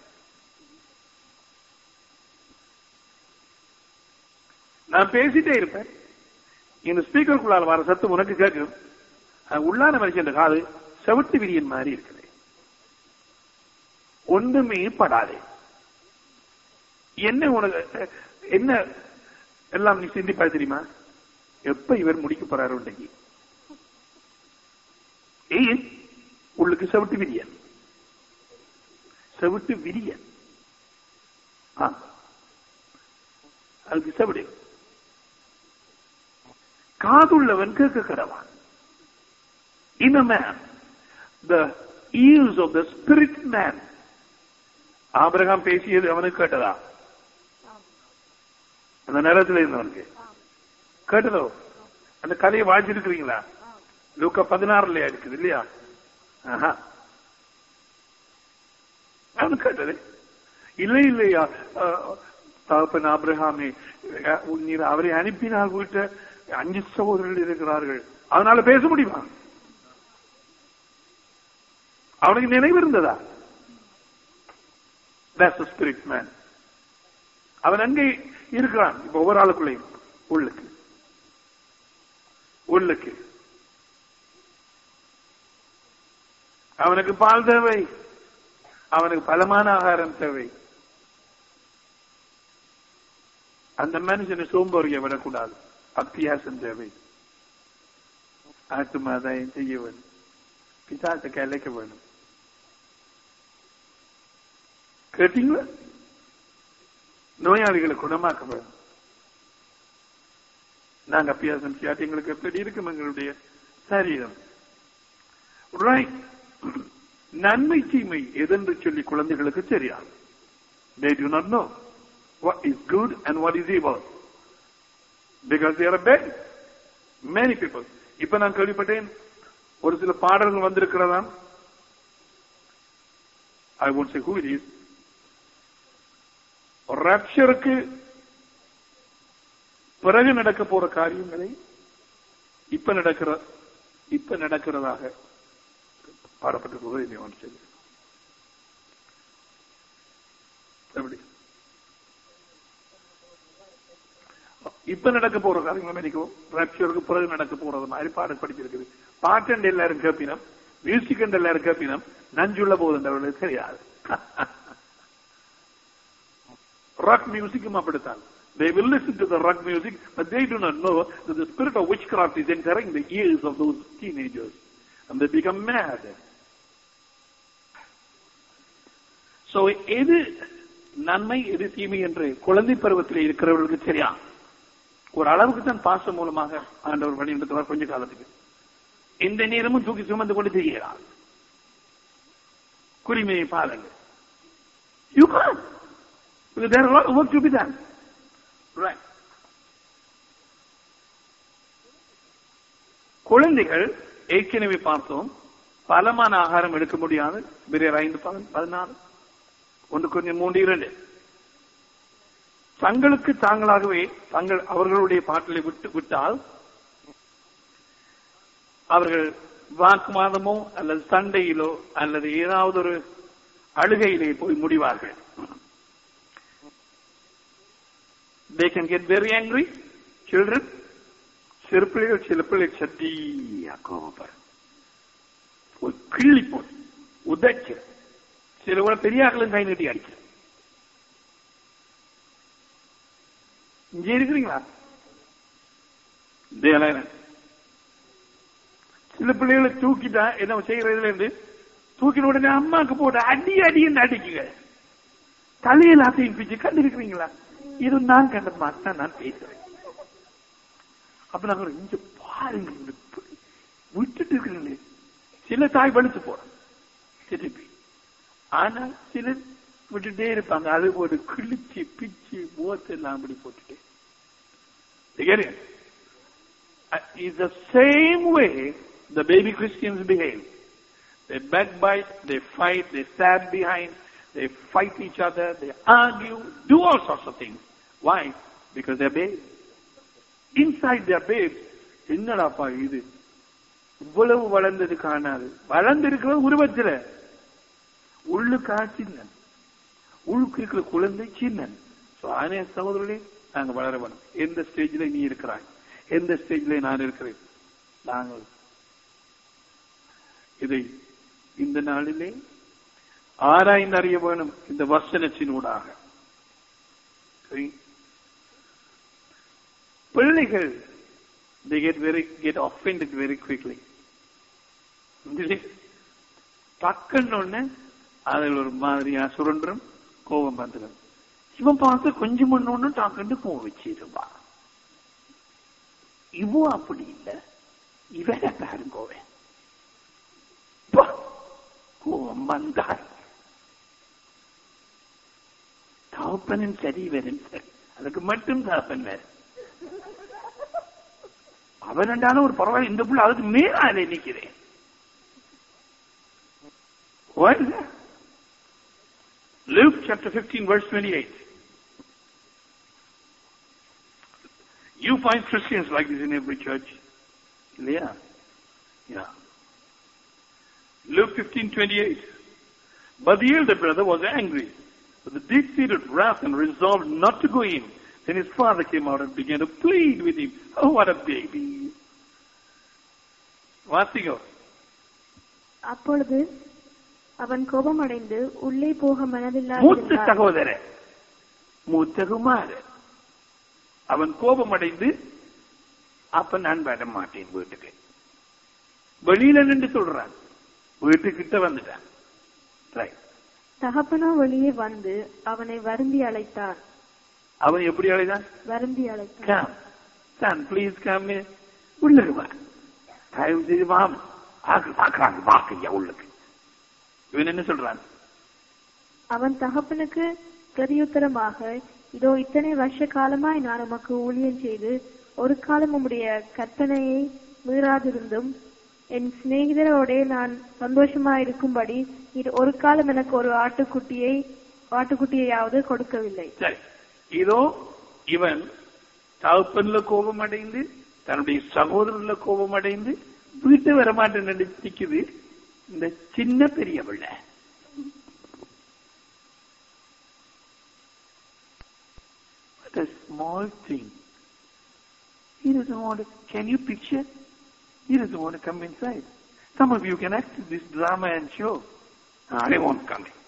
நான் பேசிட்டே இருப்பேன், இந்த ஸ்பீக்கருக்குள்ளால் வர சத்தம் உனக்கு கேட்கும். உள்ளான மனுஷன் காது செவட்டு விரியன் மாதிரி இருக்குது, ஒன்றுமே படாது. என்ன உனக்கு என்ன எல்லாம் நீ சிந்திப்பா தெரியுமா? எப்ப இவர் முடிக்க போறாரு இன்னைக்கு? ஏன் உள்ளுக்கு செவட்டு விரியன், செவட்டு விரியன். அதுக்கு செவடு. காதுள்ளவன் கேட்க கடவான். In a man, the ears of the spirit man. Abraham பேசியது அவனுக்கு கேட்டதா? அந்த நேரத்தில் இருந்தவனுக்கு கேட்டதோ? அந்த கதையை வாசிச்சிருக்கிறீங்களா? லூக்கா 16 இருக்குது இல்லையா? அவனுக்கு கேட்டது இல்லை இல்லையா? தகப்பன் ஆபிரகாமே, நீர் அவரை அனுப்பினால் வீட்ட 5 சகோதரர்கள் இருக்கிறார்கள், அதனால பேச முடியுமா? அவனுக்கு நினைவு இருந்ததா? That's the spirit man. அவன் அங்கே இருக்கிறான். இப்ப ஒவ்வொரு ஆளுக்குள்ளையும் உள்ளுக்கு உள்ளுக்கு அவனுக்கு பால் தேவை, அவனுக்கு பலமான ஆகாரம் தேவை. அந்த மனுஷனை சோம்பேறிய விடக்கூடாது. அத்தியாசம் தேவை. ஆத்துமாதாயம் செய்ய வேண்டும், பிசாசை கலைக்க வேண்டும். கேட்டீங்களா? நோயாளிகளை குணமாக்கப்படும். நாங்க அபியாசம் செய்யாட்டி எங்களுக்கு எப்படி இருக்கும் எங்களுடைய சரீரம்? ரைட். நன்மை தீமை எதென்று சொல்லி குழந்தைகளுக்கு தெரியாது. They do not know what is good and what is evil because they are bad. Many people. இப்ப நான் கேள்விப்பட்டேன் ஒரு சில பாடல்கள் வந்திருக்கிறதாம். I won't say who it is. ராப்சருக்கு பிறகு நடக்க போற காரியங்களை இப்ப நடக்கிறதாக பாடப்பட்டிருக்கிறது. இப்ப நடக்க போற காரியங்கள் நினைக்கும் ராப்சருக்கு பிறகு நடக்க போறது மாதிரி பாட படிச்சிருக்குது. பாட்டு எல்லாரும் கேப்பினம், மியூசிக் எல்லாரும் கேப்பினம், நஞ்சுள்ள போது தெரியாது. Rock music அப்படித்தான். They will listen to the rock music, but they do not know that the spirit of witchcraft is entering the ears of those teenagers, and they become mad. So, எது நன்மை எது தீமை என்று குழந்தை பருவத்தில் இருக்கிறவர்களுக்கு தெரியும். ஒரு அளவுக்கு தான் பாசம் மூலமாக ஆண்டவர் வழி நடத்துவார். கொஞ்ச காலத்துக்கு எந்த நேரமும் தூக்கி சுமந்து கொண்டு தெரிகிறார். குடிமையை பாருங்க. You can't. Because there is a lot of work to be done. Right. குழந்தைகள் ஏற்கனவே பார்த்தோம், பலமான ஆகாரம் எடுக்க முடியாது. பிரியர் 5:14, 1 Corinthians 3:2. தங்களுக்கு தாங்களாகவே அவர்களுடைய பாட்டிலை விட்டால் அவர்கள் வாக்குவாதமோ அல்லது சண்டையிலோ அல்லது ஏதாவது ஒரு அழுகையிலே போய் முடிவார்கள். They can get very angry. Children, சில பிள்ளைகள் சட்டியா கோபப்படும், கிள்ளி போட்டு உதைச்சு, சில கூட பெரியார்களும் கை நீட்டி அடிச்சு. இங்க இருக்கிறீங்களா? சில பிள்ளைகளை தூக்கிட்டா என்ன செய்யறதுல இருந்து தூக்கின உடனே அம்மாக்கு போட்டு அடி அடின்னு அடிக்குங்க, தலையில அசையும் பிச்சு. கண்டிருக்கிறீங்களா? இது நான் கண்ட மாதிரி நான் பேசுறேன். அப்ப நாங்க இங்க பாருங்க, விட்டுட்டு இருக்கிறீங்களே. சில தாய் வலிச்சு போறோம் திருப்பி, ஆனா சிலர் விட்டுட்டே இருப்பாங்க. அது போட்டு கிழிச்சு பிச்சு போத்தெல்லாம் அப்படி போட்டுட்டு. It's the same way the baby Christians behave. They backbite, they fight, they stab behind, they fight each other, they argue, do all sorts of things. Why? Because they're babes. Inside their babes, என்னடாப்பா இது இவ்வளவு வளர்ந்தது காணாது. வளர்ந்திருக்கிறது உருவத்தில், உள்ளுக்கா சின்னன், உள்ளுக்கு இருக்கிற குழந்தை சின்னன். சகோதரர்களே, நாங்க வளர வேணும். எந்த ஸ்டேஜ்ல நீ இருக்கிறாய், எந்த ஸ்டேஜ்ல நான் இருக்கிறேன். நாங்கள் இதை இந்த நாளிலே ஆராய்ந்து அறிய வேணும், இந்த வசனத்தினூடாக. பிள்ளைகள் they get offended very quickly. டக்குன்னு அதில் ஒரு மாதிரியா சுரண்டும், கோபம் வந்துடும். இவன் பார்த்து கொஞ்சம் பண்ணு டாக்குன்னு கோவிச்சிருவா. இவோ அப்படி இல்லை, இவனை பாருங்கோவேன் கோபம் வந்தார். தகப்பனும் சரி வரும் சரி, அதுக்கு மட்டும் தகப்பன் வேறு. அவன் ரெண்டாலும் ஒரு பரவாயில்ல, இந்த புள்ள அதுக்கு மேல நிக்கிறேன். Luke chapter 15 verse 28. You find Christians like this in every church. Yeah. Yeah. Luke 15:28. But the elder brother was angry with a deep-seated wrath and resolved not to go in. Then his father came out and began to plead with him. Oh, what a baby. வாசிங்கோ. அப்பொழுது அவன் கோபமடைந்து உள்ளே போக மனதில்லாத மூத்த சகோதரன், மூத்த குமாரன், அவன் கோபமடைந்து அப்ப நான் வர மாட்டேன் வீட்டுக்கு. வெளியில நின்று சொல்றான், வீட்டுக்கிட்ட வந்துட்டான். தகப்பனோ வெளியே வந்து அவனை வருந்தி அழைத்தான். அவன் எப்படி அழைத்தான்? வருந்தி அழைத்தான். Come, son, please come in. உள்ளுக்கு வா. தயவு செய்து வா. பாக்குறாங்க வாக்கையா உள்ளுக்கு. இவன் என்ன சொல்றான்? அவன் தகப்பனுக்கு பிரதியுத்தரமாக, இதோ இத்தனை வருஷ காலமாய் நான் உமக்கு ஊழியம் செய்து ஒரு காலம் உம்முடைய கற்பனையை மீறாதிருந்தும் என் சிநேகிதரோட நான் சந்தோஷமாயிருக்கும்படி இது ஒரு காலம் எனக்கு ஒரு ஆட்டுக்குட்டியையாவது கொடுக்கவில்லை. சரி, இதோ இவன் தகப்பன்ல கோபம் அடைந்து தன்னுடைய சகோதரர்ல கோபம் அடைந்து வீட்டு வரமாட்டேன் நினைக்குது இந்த சின்ன பெரிய பிள்ளை. What a small thing. He doesn't want to, can you picture? He doesn't want to come inside. Some of you can act this drama and show. I won't come in.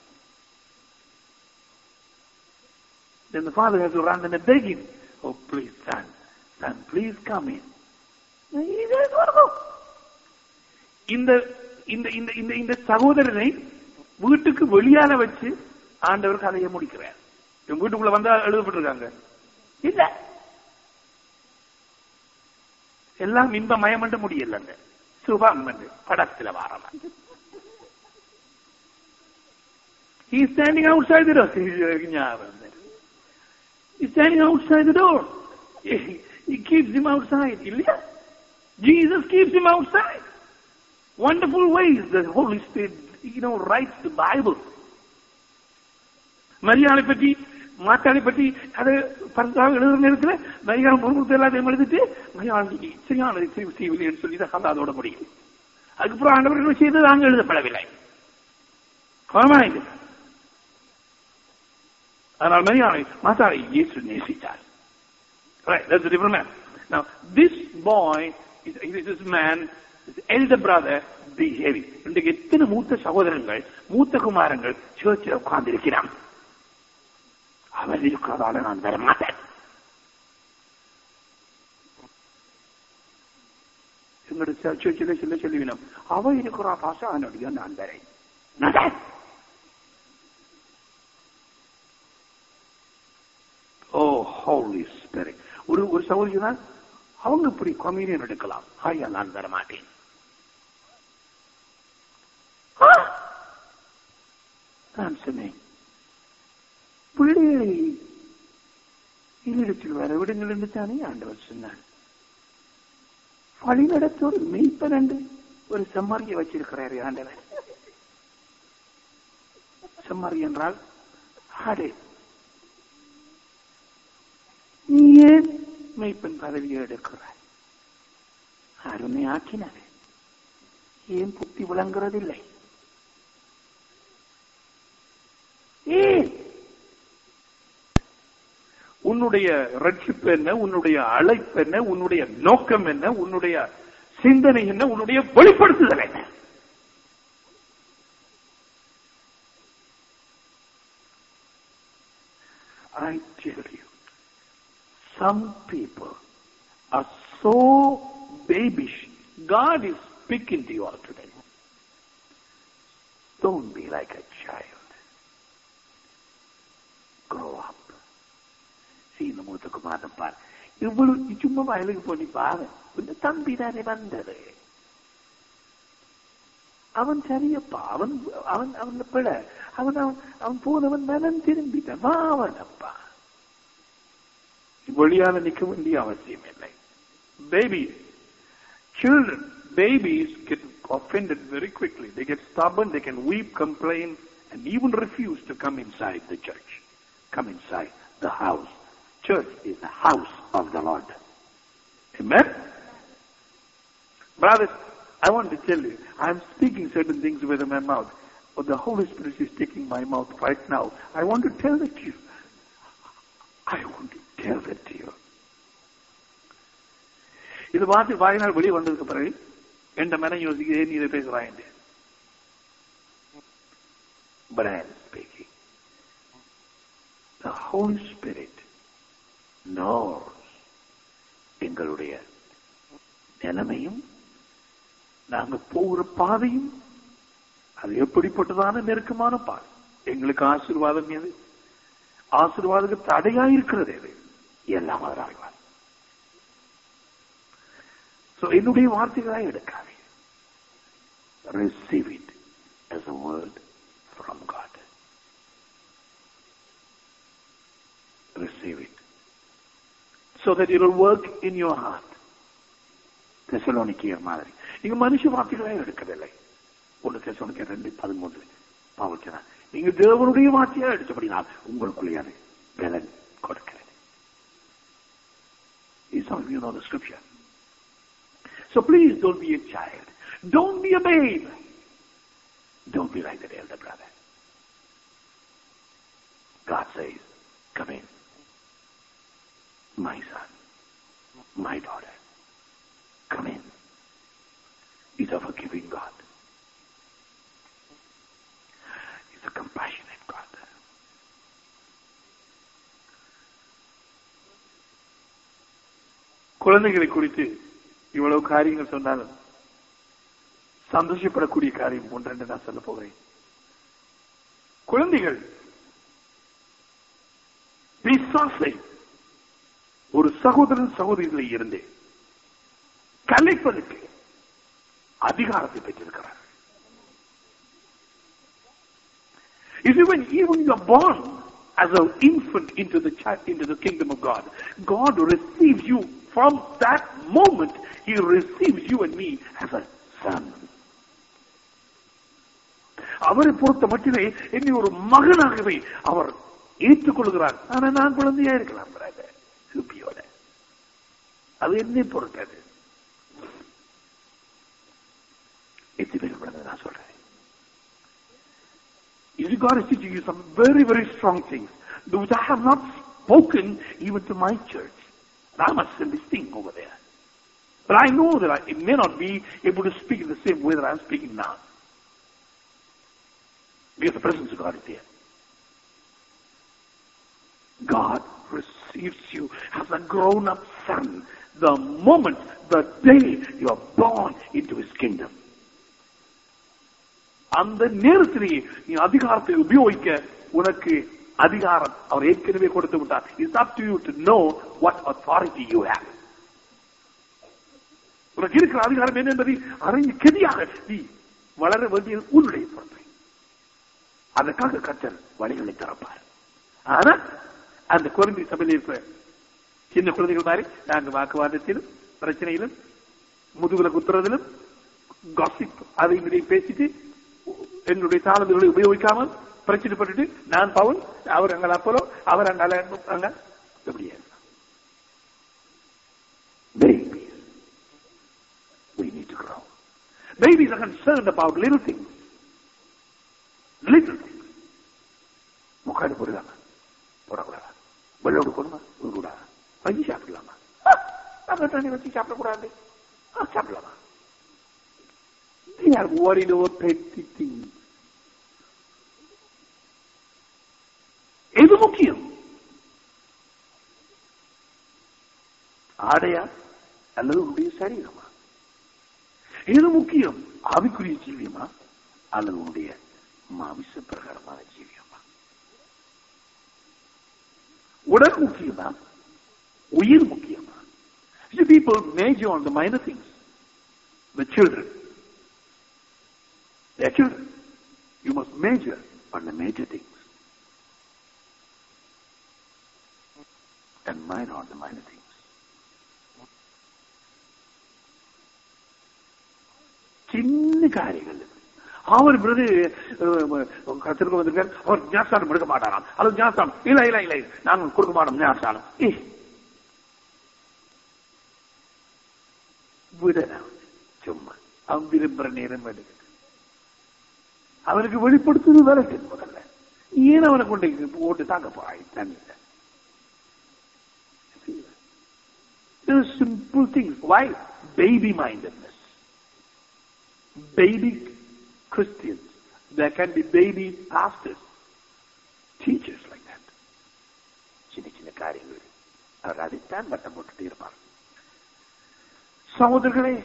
Then the father has to run and beg him. Oh, please, son, please come in. He doesn't want to go. இந்த சகோதரனை வீட்டுக்கு வெளியால வச்சு ஆண்டவர் கதையை முடிக்கிறார். இவங்க வீட்டுக்குள்ள வந்தா எழுதப்பட்டிருக்காங்க இல்ல, எல்லாம் இன்ப மயமண்டு முடியலங்க, சுபம் படத்துல வாரம். He is standing outside the door. He is standing outside the door. He keeps him outside. இல்லையா? Jesus keeps him outside. Wonderful ways the Holy Spirit, writes the Bible. மரியாதை பற்றி மாத்தாளை பற்றி அதை பரிசாக எழுதுற நேரத்தில் மரியாதை முழுக்க எல்லாத்தையும் எழுதிட்டு மரியாதை சரியானதை செய்யவில்லை என்று சொல்லி தான் அதோட முடியும். அதுக்கப்புறம் ஆண்டவர்கள் செய்தது அங்கு எழுதப்படவில்லை. அதனால் மரியாதை மாத்தாளை இயேசு நேசித்தார். Right, that's a different man. Now, this boy, this man, this elder brother, behaving. இன்றைக்கு எத்தனை மூத்த சகோதரங்கள், மூத்த குமாரங்கள் சேர்ச்சில் உட்கார்ந்து இருக்கிறான். அவர் இருக்கிறதால நான் வர மாட்டேன். எங்களுடைய சேர்ச்சில் சொல்ல சொல்லுவினோம், அவ இருக்கிறா பாசா அவனுடைய நான் வரேன். Oh, Holy Spirit. ஒரு சகோதரி தான் அவங்க இப்படி கம்யூனியன் எடுக்கலாம். ஐயா நான் வர மாட்டேன். நான் சொன்னேன், பிள்ளைகளை இல்லிடத்தில் வர விடுங்கள் என்று தானே ஆண்டவர் சொன்னார். வழிநடத்தோடு மெய்ப்பன் என்று ஒரு செம்மறியை வச்சிருக்கிறாரு ஆண்டவர். செம்மறி என்றால் ஆடு. நீ ஏன் மெய்ப்பன் பதவியை எடுக்கிறாய்? அருமை ஆக்கினார். ஏன் புத்தி விளங்குறதில்லை? ஏன் உன்னுடைய ரட்சிப்பு என்ன, உன்னுடைய அழைப்பு என்ன, உன்னுடைய நோக்கம் என்ன, உன்னுடைய சிந்தனை என்ன, உன்னுடைய வெளிப்படுத்துதல் என்ன? I tell you, some people are so babyish. God is speaking to you all today. Don't be like a child. Grow up. See, இந்த மூத்த குமாரன் பார், இவ்வளவு சும்மா வயலுக்கு போய் பாரு, இந்த தம்பி தானே வந்தது. அவன் சரியப்பா, அவன் பிழ, அவன் போனவன் நலன் திரும்பிட்டான். அவனப்பா வெளியால நிக்க வேண்டிய அவசியம் இல்லை. Babies get offended very quickly. They get stubborn, they can weep, complain, and even refuse to come inside the church. Come inside the house. Church is the house of the Lord. Amen? Brothers, I want to tell you, I'm speaking certain things with my mouth, but the Holy Spirit is taking my mouth right now. I want to tell it to you. I want to tell it to you. இது பார்த்து வாயினால் வெளியே வந்ததுக்கு பிறகு என்ற மன யோசிக்க நீ இதை பேசுவாங்க. But I am speaking. The Holy Spirit knows எங்களுடைய நிலைமையும் நாங்க போகிற பாதையும் அது எப்படிப்பட்டதான நெருக்கமான பாதை. எங்களுக்கு ஆசீர்வாதம் எது? ஆசீர்வாதத்துக்கு தடையா இருக்கிறது எது? எல்லாம் அவர் அறிவார். என்னுடைய வார்த்தைகளா எடுக்காதே. Receive it as a word from God. Receive it so that it will work in your heart. தெசலோனிக்கேயர் மாதிரி நீங்க மனுஷ வார்த்தைகளே எடுக்கவில்லை. 1 தெசலோனிக்கேயர் 2:13 பவுல் சொன்னார், நீங்க தேவனுடைய வார்த்தையா எடுத்தபடினால் உங்களுக்குள்ளே அது பலன் கொடுக்கிறது. Some of you know the scripture. So please don't be a child. Don't be a babe. Don't be like that elder brother. God says, come in. My son, my daughter, come in. He's a forgiving God. He's a compassionate God. குழந்தைகளை குறித்து இவ்வளவு காரியங்கள் சொன்னாலும் சந்தோஷப்படக்கூடிய காரியம் ஒன்றென்று நான் சொல்ல போகிறேன். குழந்தைகள் பிசாசை ஒரு சகோதரன் சகோதரிகளை இருந்து கலைப்பதற்கு அதிகாரத்தை பெற்றிருக்கிறார். Even you are born as an infant into the kingdom of God, God receives you from that moment. He receives you and me as a son. அவரை பொறுத்த மட்டிலே என்னை ஒரு மகனாகவே அவர் ஏற்றுக்கொள்கிறார். ஆனா நான் குழந்தையா இருக்கலாம் சுப்பியோட, அது என்னை பொறுத்தது. நான் சொல்றேன், God is teaching you some very, very strong things which I have not spoken even to my church. I must send this thing over there. But I know that I may not be able to speak in the same way that I am speaking now. Because the presence of God is there. God receives you as a grown-up son the moment, the day you are born into His kingdom. அந்த நேரத்திலேயே நீ அதிகாரத்தை உபயோகிக்க உனக்கு அதிகாரம் அவர் ஏற்கனவே கொடுத்து விட்டார். It's up to you to know what authority you have. உனக்கு இருக்கிற அதிகாரம் என்ன என்பதை அறிந்து கெதியாக நீ வளர வேண்டியது உன்னுடைய பொறுப்பு. அதற்காக கர்த்தர் வழிகளை திறப்பார். ஆனா அந்த கொரிந்தி சபையில் இருக்கிற சின்ன குழந்தைகள் மாதிரி நாங்க வாக்குவாதத்திலும் பிரச்சனையிலும் முதுகுல குத்துறதிலும் காசிப் அதை இதை பேசிட்டு என்னுடைய தாளங்களை உபயோகிக்காமல் பிரச்சனைப்பட்டு நான் பவுல், அவர் அங்கே அப்போலோ, அவர் அங்க எப்படியே. Babies, we need to grow. Babies are concerned about little things. Little things. முக்காடு போடலாமா, போடக்கூடாதா, வெள்ளோடு கொடுமா, கூடாதா, வச்சு சாப்பிடலாமா, நம்ம தண்ணி வச்சு சாப்பிடக்கூடாது, சாப்பிடலாமா. They are worried over petty things. எது முக்கியம்? ஆடையா அல்லது உன்னுடைய சரீரமா? எது முக்கியம்? ஆவிக்குரிய ஜீவியமா அல்லது உன்னுடைய மாமிச பிரகாரமான ஜீவியமா? உடல் முக்கியமா, உயிர் முக்கியமா? People major on the minor things. The children, they are children. You must major on the major things and minor on the minor things. சின்ன காரியங்கள் அவர் கத்திற்கு வந்திருக்கார், அவர் ஞானஸ்தானம் எடுக்க மாட்டாராம், அல்லது ஞானஸ்தானம் இல்ல இல்ல இல்ல நாங்கள் கொடுக்க மாட்டோம் ஞானஸ்தானம். விடலாம் சும்மா அவன் விரும்புற நேரம் எடுக்க. அவனுக்கு வெளிப்படுத்துவது வேலை முதல்ல. ஏன் அவனை கொண்டு போட்டு தாங்க போறாய் தண்ணியில? Simple things. Why? Baby-mindedness. Baby Christians. There can be baby pastors, teachers like that. சின்ன சின்ன காரியங்கள் அவர் அதைத்தான் வட்டம் போட்டுட்டே இருப்பார். சகோதரர்களே,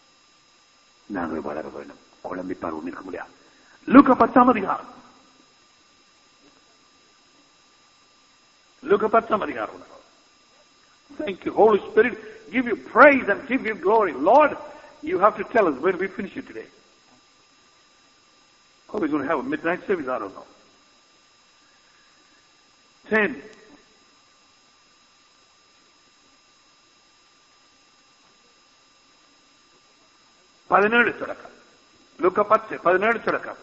நாங்கள் வளர வேண்டும். குழம்பிப்பார் ஒன்று இருக்க முடியாது. லூக்கா 10ஆம் அதிகாரம் Luka 10 அதிகாரம். Thank you, Holy Spirit. Give you praise and give you glory. Lord, you have to tell us when we finish it today. Oh, we're going to have a midnight service, I don't know. 10. பதினேழு தொடக்கம். லூக்கா 10 17 தொடக்கம்.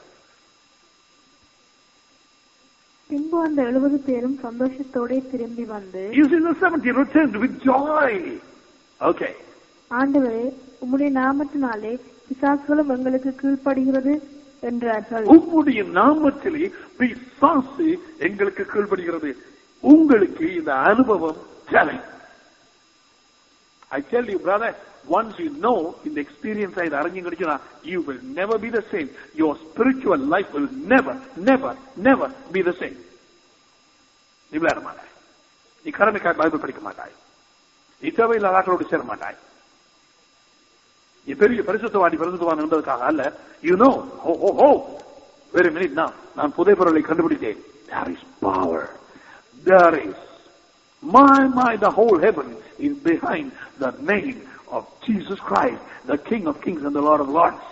பின்பு அந்த 70 பேரும் சந்தோஷத்தோட திரும்பி வந்து You see, the 70 returned with joy. Okay. ஆண்டவரே, உம்முடைய நாமத்தினாலே பிசாசுகளும் எங்களுக்கு கீழ்ப்படுகிறது என்றார்கள். உம்முடைய நாமத்திலே பிசாசு எங்களுக்கு கீழ்ப்படுகிறது. உங்களுக்கு இந்த அனுபவம் தேவை. I tell you, brother, once you know in the experience I arranging kadichana, you will never be the same. Your spiritual life will never be the same. நீ விளையாட மாட்டாய், நீ கடமைக்காய் பைபிள் படிக்க மாட்டாய், நீ தேவையில்லை ஆட்களோடு சேர மாட்டாய். நீ பெரிய பரிசுத்தவான் என்பதற்காக அல்ல. You know, wait a minute now, நான் புதை பொருளை கண்டுபிடித்தேன். There is power. There is. My, the whole heaven is behind the name of Jesus Christ, the King of Kings and the Lord of Lords.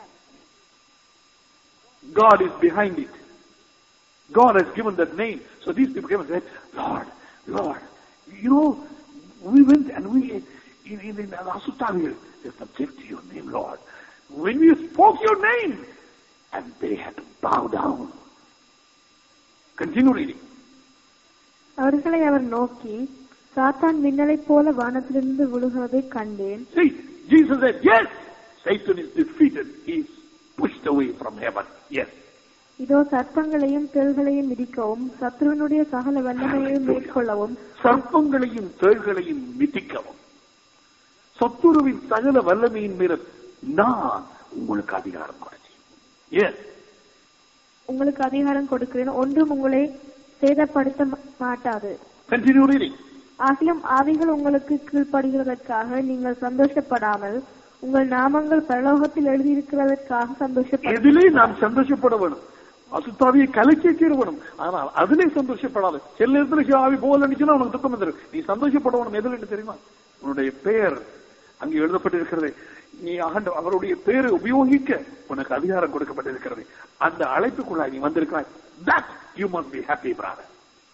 God is behind it. God has given that name. So these people came and said, Lord, you know, we went and we, in the Asutavir, they subject to your name, Lord. When we spoke your name, and they had to bow down. Continue reading. அவர்களை அவர் நோக்கி, சாத்தான் மின்னலை போல வானத்திலிருந்து விழுகிறதை கண்டேன். See, Jesus said, yes, Satan is defeated. He is pushed away from heaven. Yes. இதோ சர்ப்பங்களையும் தேள்களையும் மிதிக்கவும் சத்ருவினுடைய சகல வல்லமையையும் மேற்கொள்ளவும். சர்ப்பங்களையும் தேள்களையும் மிதிக்கவும் சத்துருவின் சகல வல்லமையின் மீது நான் உங்களுக்கு அதிகாரம் கொடுத்தேன். Yes. உங்களுக்கு அதிகாரம் கொடுக்கிறேன், ஒன்றும் உங்களை சேதப்படுத்த மாட்டாது. Continue reading. ஆகிலும் ஆவிகள் உங்களுக்கு கீழ்ப்படுகிறதற்காக நீங்கள் சந்தோஷப்படாமல் உங்கள் நாமங்கள் பரலோகத்தில் எழுதியிருக்கிறதற்காக சந்தோஷப்பட. எதிலே நாம் சந்தோஷப்பட வேணும்? அசுத்தாவியை கலைச்சே தீர்வணும். ஆனால் அதிலே சந்தோஷப்படாது. சில நேரத்தில் ஆவி போல நினைச்சுன்னா உனக்கு துக்கம் வந்துடும். நீ சந்தோஷப்பட வேணும். எதில் தெரியுமா? உன்னுடைய பெயர் அங்கே எழுதப்பட்டிருக்கிறது. நீ அவருடைய பெயரை உபயோகிக்க உனக்கு அதிகாரம் கொடுக்கப்பட்டிருக்கிறது. அந்த அழைப்புக்குள்ளாய் நீ வந்திருக்கிறாய். That you must be happy, brother.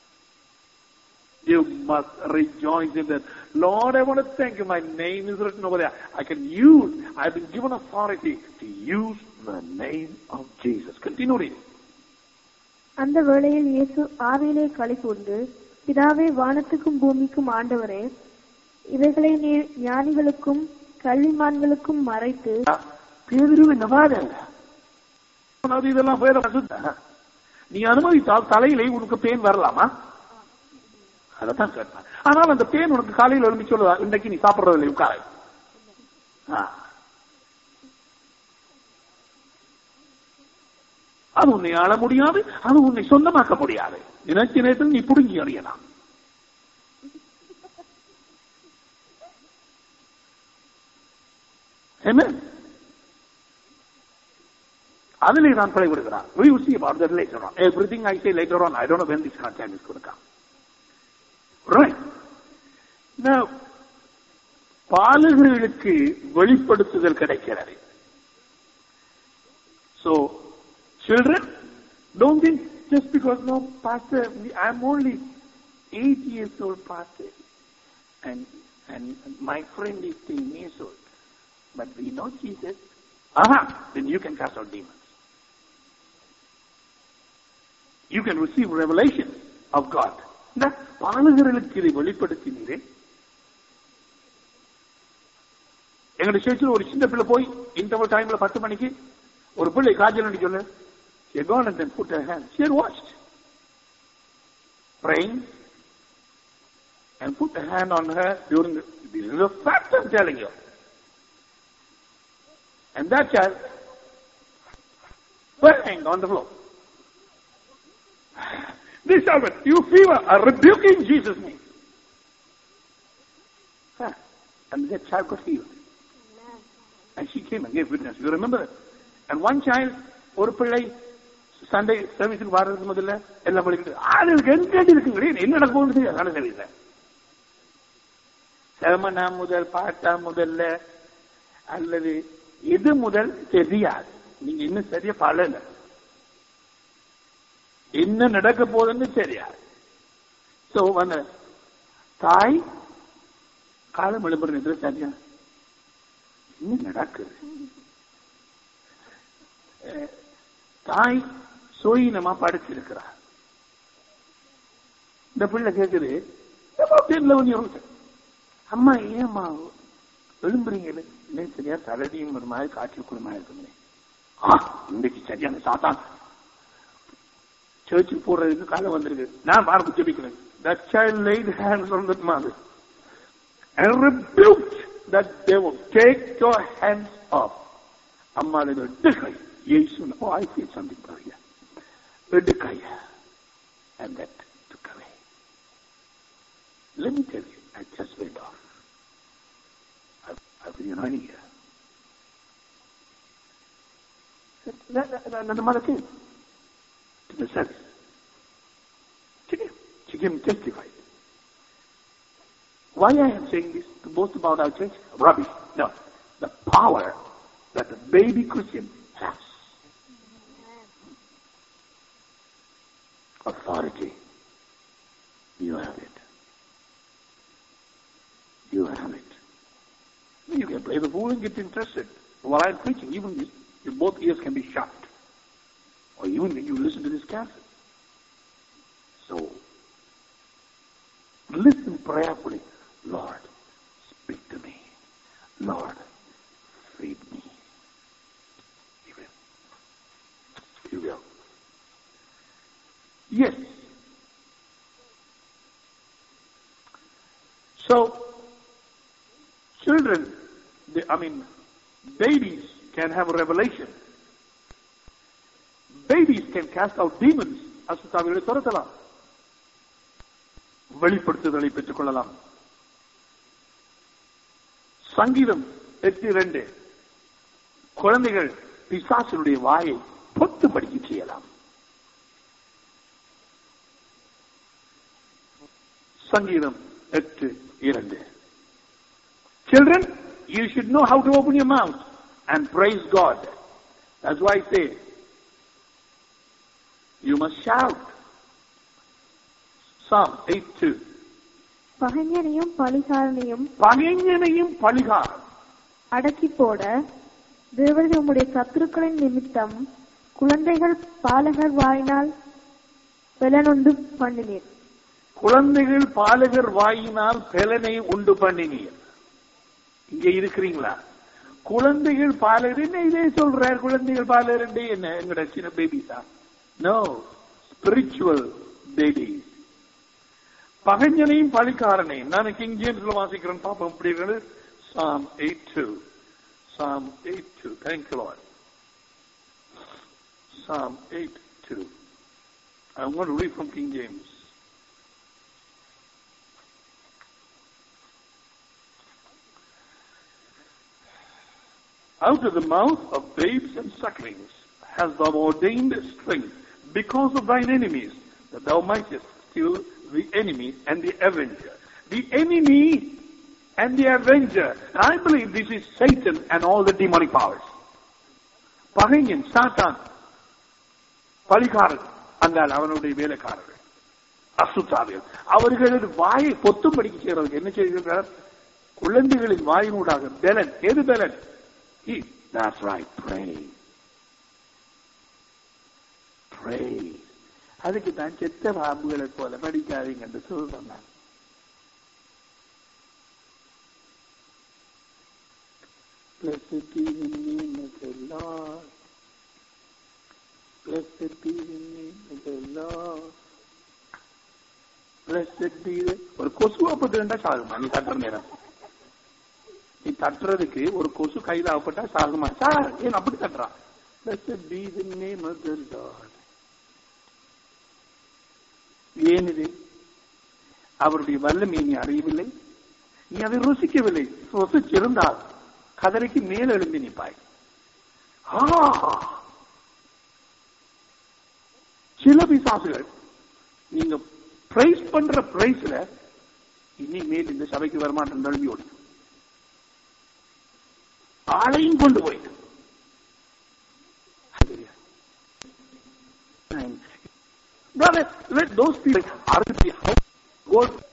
You must rejoice in that. Lord, I want to thank you. My name is written over there. I've been given authority to use the name of Jesus. Continue reading. அந்த வேளையில் இயேசு ஆவியிலே களிகூர்ந்து, பிதாவே, வானத்துக்கும் பூமிக்கும் ஆண்டவரே, இவைகளை நீர் ஞானிகளுக்கும் கல்விமான்களுக்கும் மறைத்து. இதெல்லாம் நீ அனுமதித்தால் தலையிலே உனக்கு பேன் வரலாமா? அதான் கேட்டான். ஆனால் அந்த பேன் உனக்கு காலையில் எழுப்பி சொல்லுவா, இன்றைக்கு நீ சாப்பிடுறதில்லை, உட்கார. அது உன்னை ஆள முடியாது, அது உன்னை சொந்தமாக்க முடியாது. நினைச்ச நேரத்தில் நீ புடுங்கி அறியலாம். Amen. அதிலே நான் பிழை விடுகிறான். We will see about that later on. Everything I say later on, I don't know when this time is going to come. Right. Now, பாலகர்களுக்கு வெளிப்படுத்துதல் கிடைக்கிறது. So, children, don't think just because, no, pastor, I'm only 8 years old, pastor, and my friend is 10 years old. But we know Jesus. Then you can cast out demons. You can receive revelation of God. பாலகர்களுக்கு இதை வெளிப்படுத்தினீரே. எங்களுடைய சேர்ச்சில் ஒரு சின்ன பிள்ளை போய் interval டைம்ல 10 மணிக்கு ஒரு பிள்ளை காய்ச்சல் சொல்லு. She had gone and then put her hand. She had watched, praying, and put a hand on her during the. This is a fact I'm telling you. And that child bang on the floor. This child went, you fever, I rebuke in Jesus' name. And that child got healed. And she came and gave witness. You remember that? And one child, ஒரு பிள்ளை Sunday சர்வீஸுக்கு வர்றதுக்கு முதல்ல எல்லாம் படிக்கிட்டு ஆளுக்கு எங்க இருக்குங்களே என்ன நடக்கும் அதான தெரியல. செவமனா முதல் பாட்டா முதல்ல அல்லது எது முதல் தெரியாது. நீங்க இன்னும் சரியா பழல, என்ன நடக்க போகுதுன்னு தெரியாது. சோ அந்த தாய் காலம் எழுப்புற சரியா என்ன நடக்குது, தாய் சோயினமா படிச்சிருக்கிறார். இந்த பிள்ளை கேக்குது, அம்மா ஏம்மா எழும்புறீங்களே, இன்னைக்கு சரியா தலைடியும் ஒரு மாதிரி காட்சி குடும்பமா இருக்குமே, இன்னைக்கு சரியான சாத்தான் சர்ச்சுக்கு போடுறதுக்கு காலம் வந்திருக்கு, நான் பார்க்க ஜெபிக்கிறேன். That child laid hands on that mother and rebuked that devil. Take your hands off. அம்மா எடுக்கை இயேசு. Oh, I feel something for you. எடுக்கை. And that took away. Let me tell you, I just went off. I've been anointing here. The mother came to the service. She came and testified. Why I am saying this to boast about our church? Rubbish. No. The power that the baby Christian has. Authority. You have it. You have it. You can play the fool and get interested. While I'm preaching, even your both ears can be shut. Or even when you listen to this cassette. So, listen prayerfully. Lord, speak to me. Lord, feed me. He will. He will. Yes. So, children, babies can have a revelation. Babies can cast out demons. அசுத்தாவிகளை துரத்தலாம், வெளிப்படுத்துதலை பெற்றுக் கொள்ளலாம். சங்கீதம் 8:2 குழந்தைகள் பிசாசினுடைய வாயை பொத்து படிக்க செய்யலாம். சங்கீதம் 8:2. Children, you should know how to open your mouth and praise God. That's why I say you must shout. Psalm 8:2. பகைஞனையும் பழிகாரனையும் அடக்கி போட தேவரீர் உம்முடைய சத்துருக்களின் நிமித்தம் குழந்தைகள் பாலகர் வாயினால் பெலனுண்டு பண்ணினீர். குழந்தைகள் பாலகர் வாயினால் பெலனை உண்டு பண்ணினீர். இங்க இருக்கிறீங்களா? குழந்தைகள் பாலகர் என்ன இதே சொல்றார்? குழந்தைகள் பாலகர் என்ன எங்கட சின்ன பேபிஸா? No, spiritual babies. பகைஞனையும் பழிக்காரனையும். நான் கிங் ஜேம்ஸ்ல வாசிக்கிறேன், பாப்போம் எப்படி இருக்கு. Psalm 8:2. Psalm 8:2. Thank you, Lord. Psalm 8:2. I'm going to read from King James. Out of the mouth of babes and sucklings hast thou ordained strength because of thine enemies, that thou mightest still the enemy and the avenger. The enemy and the avenger. I believe this is Satan and all the demonic powers. பகைஞன் சாத்தான், பழிகாரன், அங்கால் அவனுடைய வேலைக்காரர்கள், அசுத்தாவியல், அவர்களது வாயை பொத்தும்படிக்க செய்யறதுக்கு என்ன செய்கிறார்? குழந்தைகளின் வாயினூடாக பெலன். எது பெலன்? That's right, pray. Pray. அதுக்கு தான் செத்த பாம்புகளை போல படிக்காதீங்க என்று சொல்றேன். Blessed be the name of the Lord. Blessed be the name of the Lord. Blessed be the... ஒரு கொசுவா பட்டு சாகுமா? நீ தட்டுற நேரம், நீ தட்டுறதுக்கு ஒரு கொசு கையில் ஆகப்பட்டா சாகுமா? சார் ஏன் அப்படி தட்டுறான்? Blessed be the name of the Lord. ஏன் இது? அவருடைய வல்லமையை நீ அறியவில்லை, நீ அதை ருசிக்கவில்லை. ருசிச்சிருந்தால் கதரைக்கு மேல் எழும்பி நிற்பாய். சில பிசாசுகள் நீங்க பிரைஸ் பண்ற பிரைஸ்ல இனிமேல் இந்த சபைக்கு வரமாட்டேன் நழுவியோடு ஆளையும் கொண்டு போய் Brothers, let those people argue how God